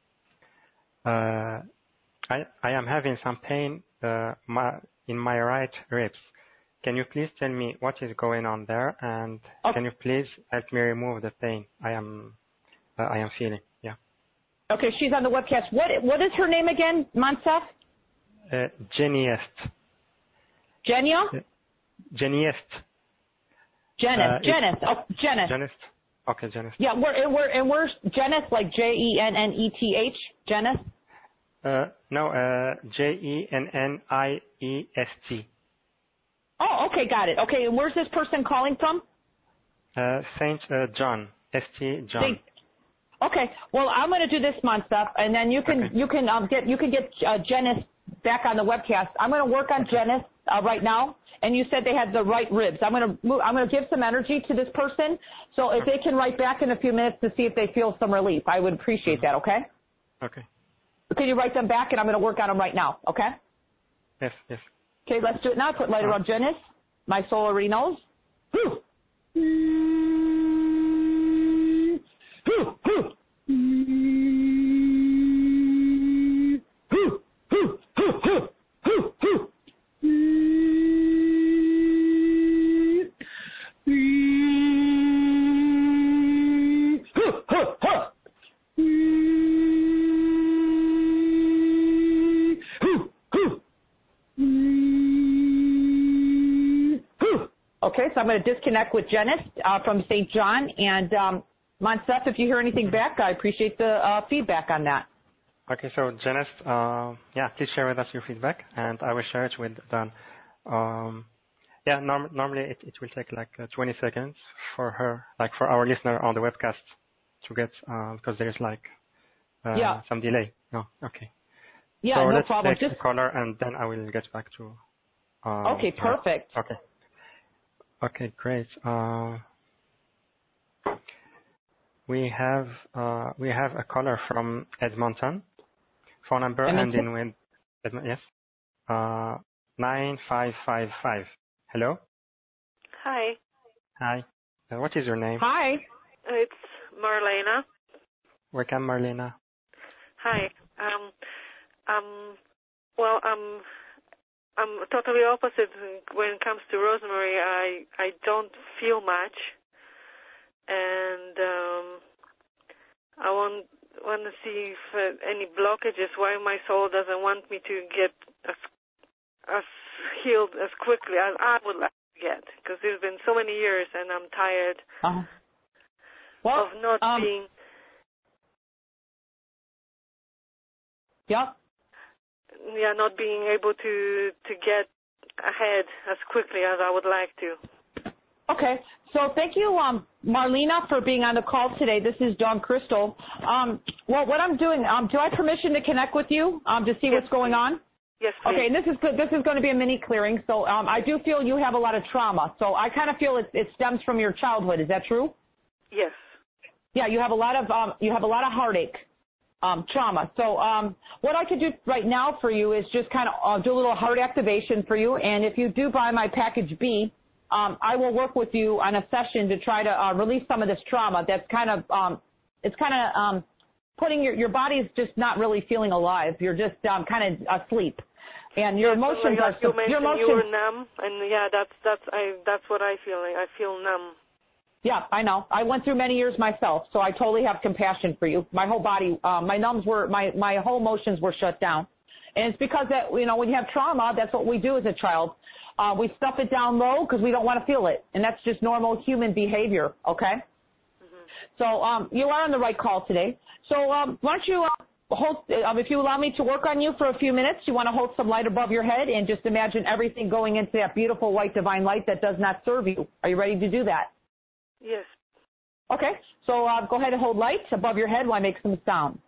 Uh, I I am having some pain uh, my, in my right ribs. Can you please tell me what is going on there, and okay. can you please help me remove the pain I am uh, I am feeling? Yeah. Okay, she's on the webcast. What what is her name again, Moncef? Uh, Jenny Est. Genia? Uh, Jenny Est. Janice. Uh, Janice. Oh, Janice. Janice. Okay, Janice. Yeah, we're and we're and we're Janice, like J E N N E T H. Janice. Uh, no, uh, J E N N I E S T. Oh, okay, got it. Okay, and where's this person calling from? Uh, Saint uh, John, S T John. Saint Okay, well, I'm going to do this month stuff, and then you can okay. you can um, get you can get uh, Janice back on the webcast. I'm going to work on okay. Janice uh, right now, and you said they had the right ribs. I'm going to move, I'm going to give some energy to this person, so if okay. they can write back in a few minutes to see if they feel some relief, I would appreciate mm-hmm. that. Okay. Okay. Can you write them back, and I'm going to work on them right now. Okay. Yes. Yes. Okay, let's do it now. Put light around Janice. My soul already knows. Okay, so I'm going to disconnect with Janice uh, from Saint John. And um, Moncef, if you hear anything back, I appreciate the uh, feedback on that. Okay, so Janice, uh, yeah, please share with us your feedback, and I will share it with Dawn. Um, yeah, norm- normally it, it will take like uh, twenty seconds for her, like for our listener on the webcast to get, uh, because there's like uh, yeah. some delay. No, okay. Yeah, so no let's problem. take the caller, and then I will get back to. Uh, okay, perfect. Her. Okay. Okay, great. Uh, we have uh, we have a caller from Edmonton. Phone number Edmonton? ending with Edmont, yes, uh, nine five five five. Hello. Hi. Hi. Uh, what is your name? Hi. It's Marlena. Welcome, Marlena. Hi. Um. Um. Well. Um. I'm totally opposite when it comes to rosemary. I I don't feel much, and um, I want want to see if uh, any blockages. Why my soul doesn't want me to get as as healed as quickly as I would like to get, because it's been so many years, and I'm tired uh-huh. well, of not um, being Yep. Yeah, not being able to to get ahead as quickly as I would like to. Okay. So thank you, um, Marlena, for being on the call today. This is Dawn Crystal. Um, well, what I'm doing, um, do I have permission to connect with you um, to see Yes, what's going please. on? Yes, please. Okay, and this is good. This is going to be a mini clearing. So um, I do feel you have a lot of trauma. So I kind of feel it, it stems from your childhood. Is that true? Yes. Yeah, you have a lot of um, you have a lot of heartache, um, trauma. So um, what I could do right now for you is just kind of uh, do a little heart activation for you. And if you do buy my package B, um, I will work with you on a session to try to uh, release some of this trauma. That's kind of um, it's kind of um, putting your your body's just not really feeling alive. You're just um, kind of asleep, and your emotions like are you mentioned, your emotions. You were numb, and yeah, that's that's I that's what I feel like. I feel numb. Yeah, I know. I went through many years myself, so I totally have compassion for you. My whole body, uh, my numbs were, my, my whole emotions were shut down. And it's because that, you know, when you have trauma, that's what we do as a child. Uh, we stuff it down low because we don't want to feel it. And that's just normal human behavior, okay? Mm-hmm. So um, you are on the right call today. So um, why don't you uh, hold, uh, if you allow me to work on you for a few minutes, you want to hold some light above your head and just imagine everything going into that beautiful white divine light that does not serve you. Are you ready to do that? Yes. Okay, so uh, go ahead and hold light above your head while I make some sound.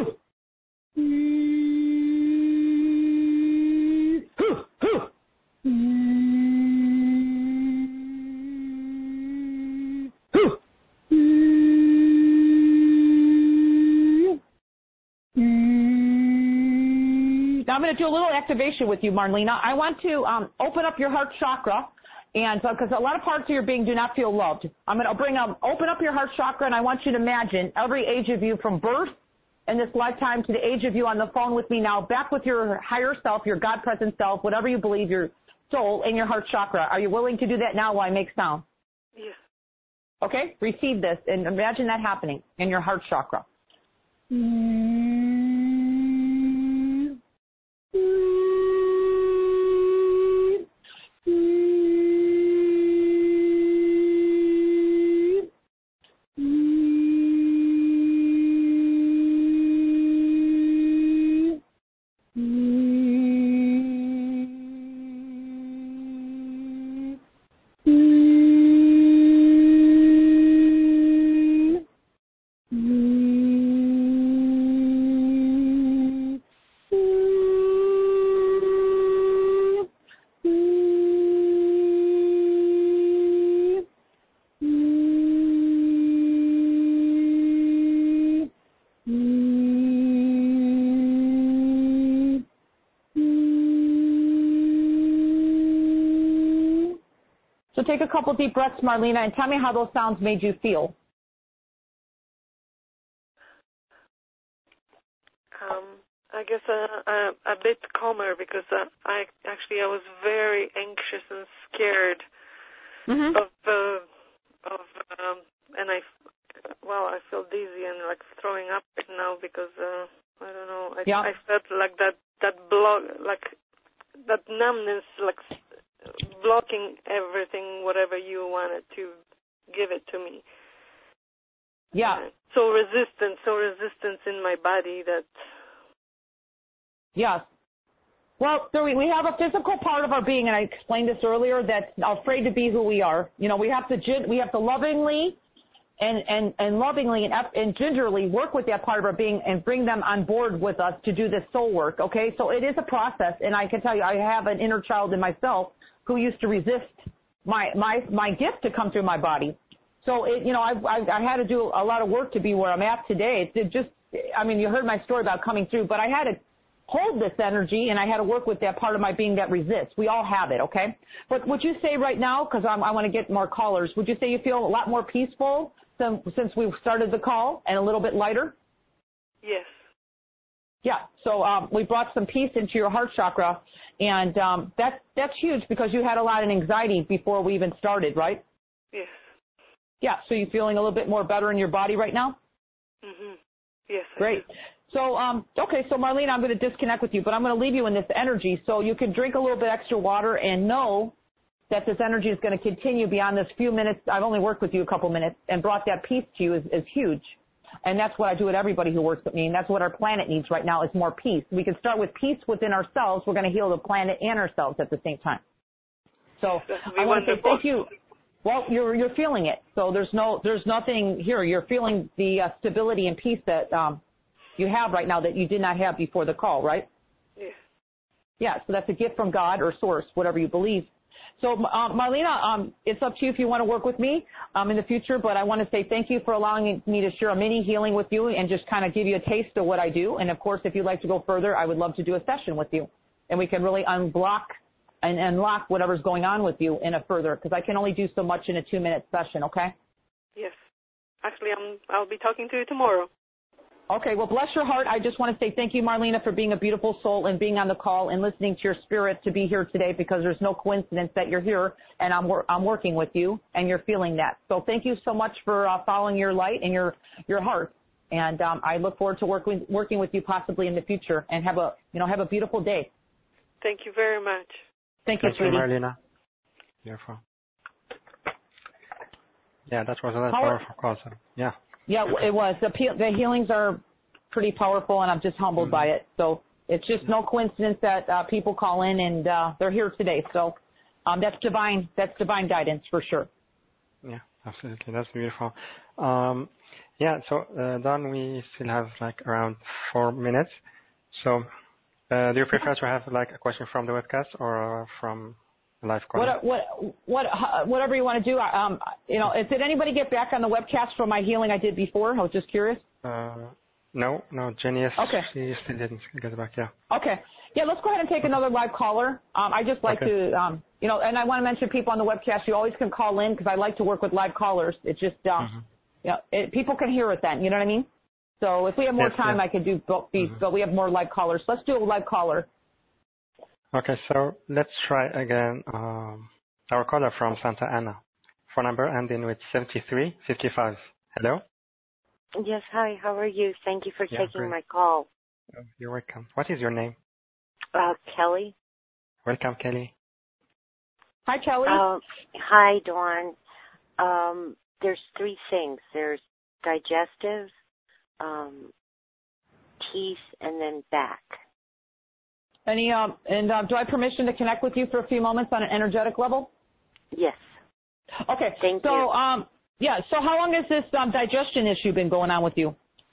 Now I'm going to do a little activation with you, Marlena. I want to um, open up your heart chakra. And because a lot of parts of your being do not feel loved. I'm going to bring um, open up your heart chakra, and I want you to imagine every age of you from birth in this lifetime to the age of you on the phone with me now, back with your higher self, your God-present self, whatever you believe, your soul, in your heart chakra. Are you willing to do that now while I make sound? Yes. Okay? Receive this, and imagine that happening in your heart chakra. So take a couple deep breaths, Marlena, and tell me how those sounds made you feel. Um, I guess uh, a, a bit calmer because uh, I actually I was very anxious and scared Mm-hmm. of uh, of um, and I well I feel dizzy and like throwing up right now because uh, I don't know I, yeah. I felt like that that block like that numbness like blocking everything whatever you wanted to give it to me. Yeah. Uh, so resistant, so resistance in my body that. Yes. Well, so we, we have a physical part of our being, and I explained this earlier, that's afraid to be who we are. You know, we have to we have to lovingly and and and lovingly and, and gingerly work with that part of our being and bring them on board with us to do this soul work. Okay, so it is a process, and I can tell you, I have an inner child in myself who used to resist my my my gift to come through my body. So it, you know, I, I I had to do a lot of work to be where I'm at today. It, it just, I mean, you heard my story about coming through, but I had to hold this energy, and I had to work with that part of my being that resists. We all have it, okay? But would you say right now, because I want to get more callers, would you say you feel a lot more peaceful than, since we started the call and a little bit lighter? Yes. Yeah, so um, we brought some peace into your heart chakra, and um, that's, that's huge because you had a lot of anxiety before we even started, right? Yes. Yeah, so you're feeling a little bit more better in your body right now? Mm-hmm. Yes. Great. So, um, okay, so Marlene, I'm going to disconnect with you, but I'm going to leave you in this energy so you can drink a little bit extra water and know that this energy is going to continue beyond this few minutes. I've only worked with you a couple minutes and brought that peace to you is, is huge. And that's what I do with everybody who works with me. And that's what our planet needs right now is more peace. We can start with peace within ourselves. We're going to heal the planet and ourselves at the same time. So I want to say thank you. Well, you're you're feeling it. So there's no there's nothing here. You're feeling the uh, stability and peace that um, you have right now that you did not have before the call, right? Yeah. Yeah. So that's a gift from God or source, whatever you believe. So, uh, Marlena, um, it's up to you if you want to work with me um, in the future, but I want to say thank you for allowing me to share a mini healing with you and just kind of give you a taste of what I do. And, of course, if you'd like to go further, I would love to do a session with you, and we can really unblock and unlock whatever's going on with you in a further, because I can only do so much in a two-minute session, okay? Yes. Actually, I'm, I'll be talking to you tomorrow. Okay, well, bless your heart. I just want to say thank you, Marlena, for being a beautiful soul and being on the call and listening to your spirit to be here today, because there's no coincidence that you're here and I'm, wor- I'm working with you and you're feeling that. So thank you so much for uh, following your light and your, your heart. And um, I look forward to work with, working with you possibly in the future, and have a, you know, have a beautiful day. Thank you very much. Thank you, Thank you, sweetie. Marlena. Beautiful. Yeah, that was a very How- powerful call. So, yeah. Yeah, it was. The, pe- the healings are pretty powerful, and I'm just humbled mm-hmm. by it. So it's just no coincidence that uh, people call in, and uh, they're here today. So um, that's divine. That's divine guidance for sure. Yeah, absolutely. That's beautiful. Um, yeah. So uh, Don, we still have like around four minutes. So uh, do you prefer to have like a question from the webcast or uh, from live call? What, what, what, uh, whatever you want to do. Um, you know, did anybody get back on the webcast from my healing I did before? I was just curious. Uh, no, no, Jenny, okay. she still didn't get back, yeah. Okay. Yeah, let's go ahead and take another live caller. Um, I just like okay. to, um, you know, and I want to mention people on the webcast, you always can call in because I like to work with live callers. It's just, uh, mm-hmm. you know, it, people can hear it then, you know what I mean? So if we have more yes, time, yes. I could do both these, mm-hmm. but we have more live callers. Let's do a live caller. Okay, so let's try again. Um, our caller from Santa Ana. Phone number ending with seventy-three fifty-five. Hello? Yes, hi, how are you? Thank you for yeah, taking great. my call. Oh, you're welcome. What is your name? Uh, Kelly. Welcome, Kelly. Hi, Kelly. Uh, hi, Dawn. Um, there's three things. There's digestive, um, teeth, and then back. Any, um, and uh, do I have permission to connect with you for a few moments on an energetic level? Yes. Okay. Thank so, you. Um, yeah, so how long has this um, digestion issue been going on with you?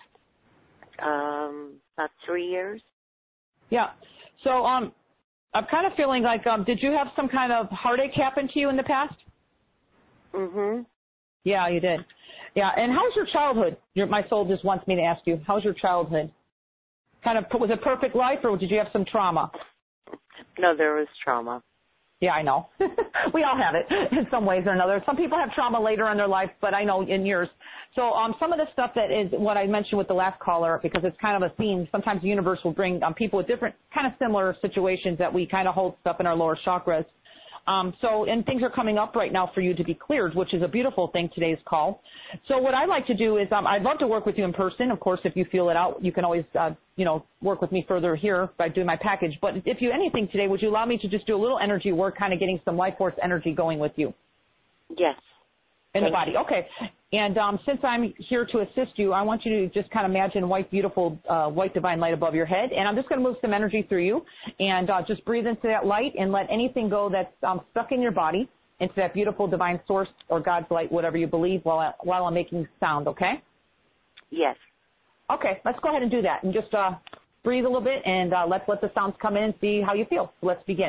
Um, about three years. Yeah. So um, I'm kind of feeling like, um, did you have some kind of heartache happen to you in the past? Mm-hmm. Yeah, you did. Yeah, and how's your childhood? Your, my soul just wants me to ask you, how's your childhood? Kind of, was it perfect life, or did you have some trauma? No, there was trauma. Yeah, I know. We all have it in some ways or another. Some people have trauma later in their life, but I know in yours. So um, some of the stuff that is what I mentioned with the last caller, because it's kind of a theme, sometimes the universe will bring um, people with different kind of similar situations that we kind of hold stuff in our lower chakras. Um, so, and things are coming up right now for you to be cleared, which is a beautiful thing, today's call. So what I like to do is, um, I'd love to work with you in person. Of course, if you feel it out, you can always, uh, you know, work with me further here by doing my package. But if you, anything today, would you allow me to just do a little energy work, kind of getting some life force energy going with you? Yes. In Thank the body. You. Okay. And um, since I'm here to assist you, I want you to just kind of imagine white, beautiful, uh, white divine light above your head. And I'm just going to move some energy through you. And uh, just breathe into that light and let anything go that's um, stuck in your body into that beautiful divine source or God's light, whatever you believe, while, I, while I'm making sound, okay? Yes. Okay. Let's go ahead and do that. And just uh, breathe a little bit, and uh, let's let the sounds come in and see how you feel. So let's begin.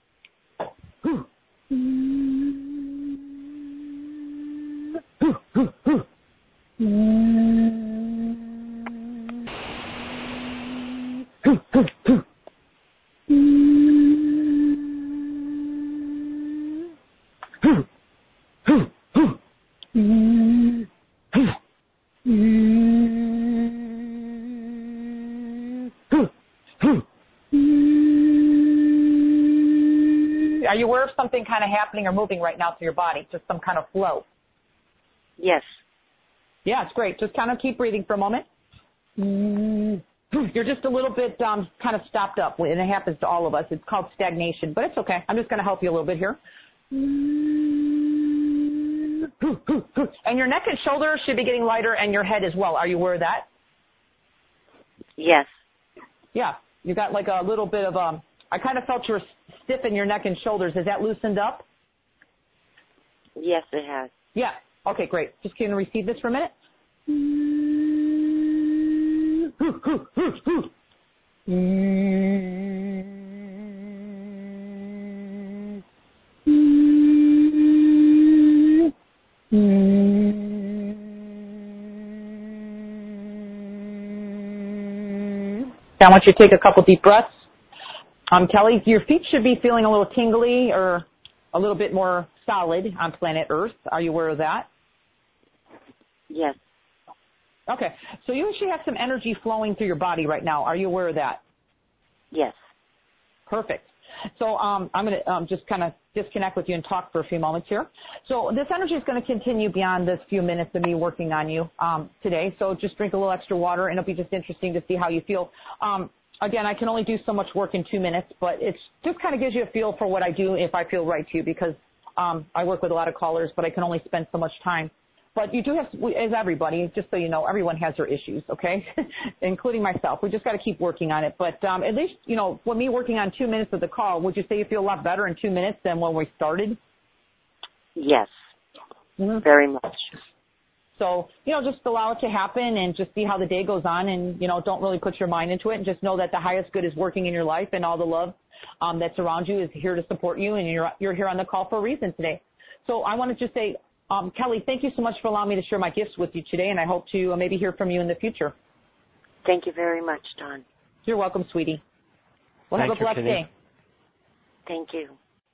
Are you aware of something kind of happening or moving right now through your body? Just some kind of flow? Yes. Yeah, it's great. Just kind of keep breathing for a moment. You're just a little bit um, kind of stopped up, and it happens to all of us. It's called stagnation, but it's okay. I'm just going to help you a little bit here. And your neck and shoulders should be getting lighter, and your head as well. Are you aware of that? Yes. Yeah. You got like a little bit of, um, I kind of felt you were stiff in your neck and shoulders. Is that loosened up? Yes, it has. Yeah. Okay, great. Just going to receive this for a minute. I want you to take a couple deep breaths. Um, Kelly, your feet should be feeling a little tingly or a little bit more solid on planet Earth. Are you aware of that? Yes. Okay. So you actually have some energy flowing through your body right now. Are you aware of that? Yes. Perfect. So um, I'm going to um, just kind of disconnect with you and talk for a few moments here. So this energy is going to continue beyond this few minutes of me working on you um, today. So just drink a little extra water, and it'll be just interesting to see how you feel. Um, again, I can only do so much work in two minutes, but it just kind of gives you a feel for what I do if I feel right to you, because um, I work with a lot of callers, but I can only spend so much time. But you do have, as everybody, just so you know, everyone has their issues, okay, including myself. We just got to keep working on it. But um, at least, you know, when me working on two minutes of the call, would you say you feel a lot better in two minutes than when we started? Yes, Mm-hmm. very much. So, you know, just allow it to happen and just see how the day goes on, and, you know, don't really put your mind into it, and just know that the highest good is working in your life, and all the love um, that's around you is here to support you, and you're, you're here on the call for a reason today. So I want to just say, Um, Kelly, thank you so much for allowing me to share my gifts with you today, and I hope to uh, maybe hear from you in the future. Thank you very much, Dawn. You're welcome, sweetie. Well, Thank have a you, blessed Kitty. day. Thank you.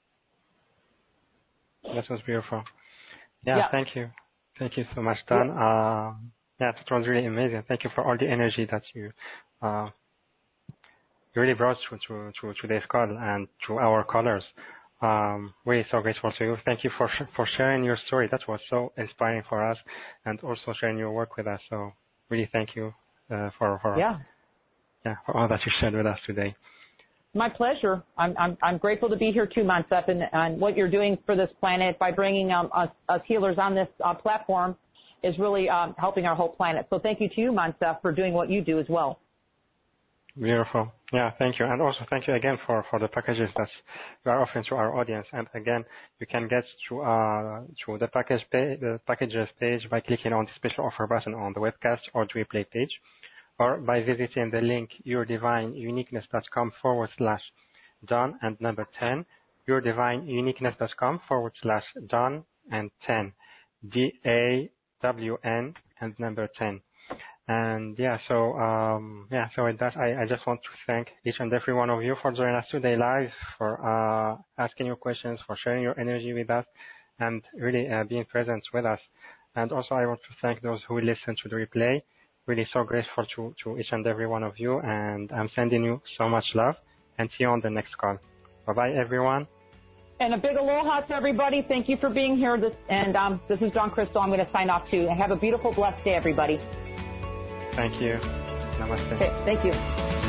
That was beautiful. Yeah, Yeah. thank you. Thank you so much, Dawn. Yeah. Uh, yeah, it was really amazing. Thank you for all the energy that you uh, you really brought to, to, to today's call and to our callers. Um, really so grateful to you. Thank you for sh- for sharing your story. That was so inspiring for us, and also sharing your work with us. So really thank you uh, for for Yeah. yeah for all that you shared with us today. My pleasure. I'm I'm I'm grateful to be here too, Moncef, and, and what you're doing for this planet by bringing um, us, us healers on this uh, platform is really um, helping our whole planet. So thank you to you, Moncef, for doing what you do as well. Beautiful. Yeah, thank you. And also thank you again for, for the packages that you are offering to our audience. And again, you can get to, uh, to the package page, the packages page by clicking on the special offer button on the webcast or the replay page, or by visiting the link yourdivineuniqueness.com forward slash Dawn and number ten, yourdivineuniqueness.com forward slash Dawn and ten, D A W N and number ten. And yeah, so um, yeah, so with that, I, I just want to thank each and every one of you for joining us today live, for uh, asking your questions, for sharing your energy with us, and really uh, being present with us. And also, I want to thank those who listen to the replay. Really so grateful to, to each and every one of you, and I'm sending you so much love. And see you on the next call. Bye bye, everyone. And a big aloha to everybody. Thank you for being here. This, and um, this is Dawn Crystal. I'm going to sign off too. And have a beautiful, blessed day, everybody. Thank you. Namaste. Okay, thank you.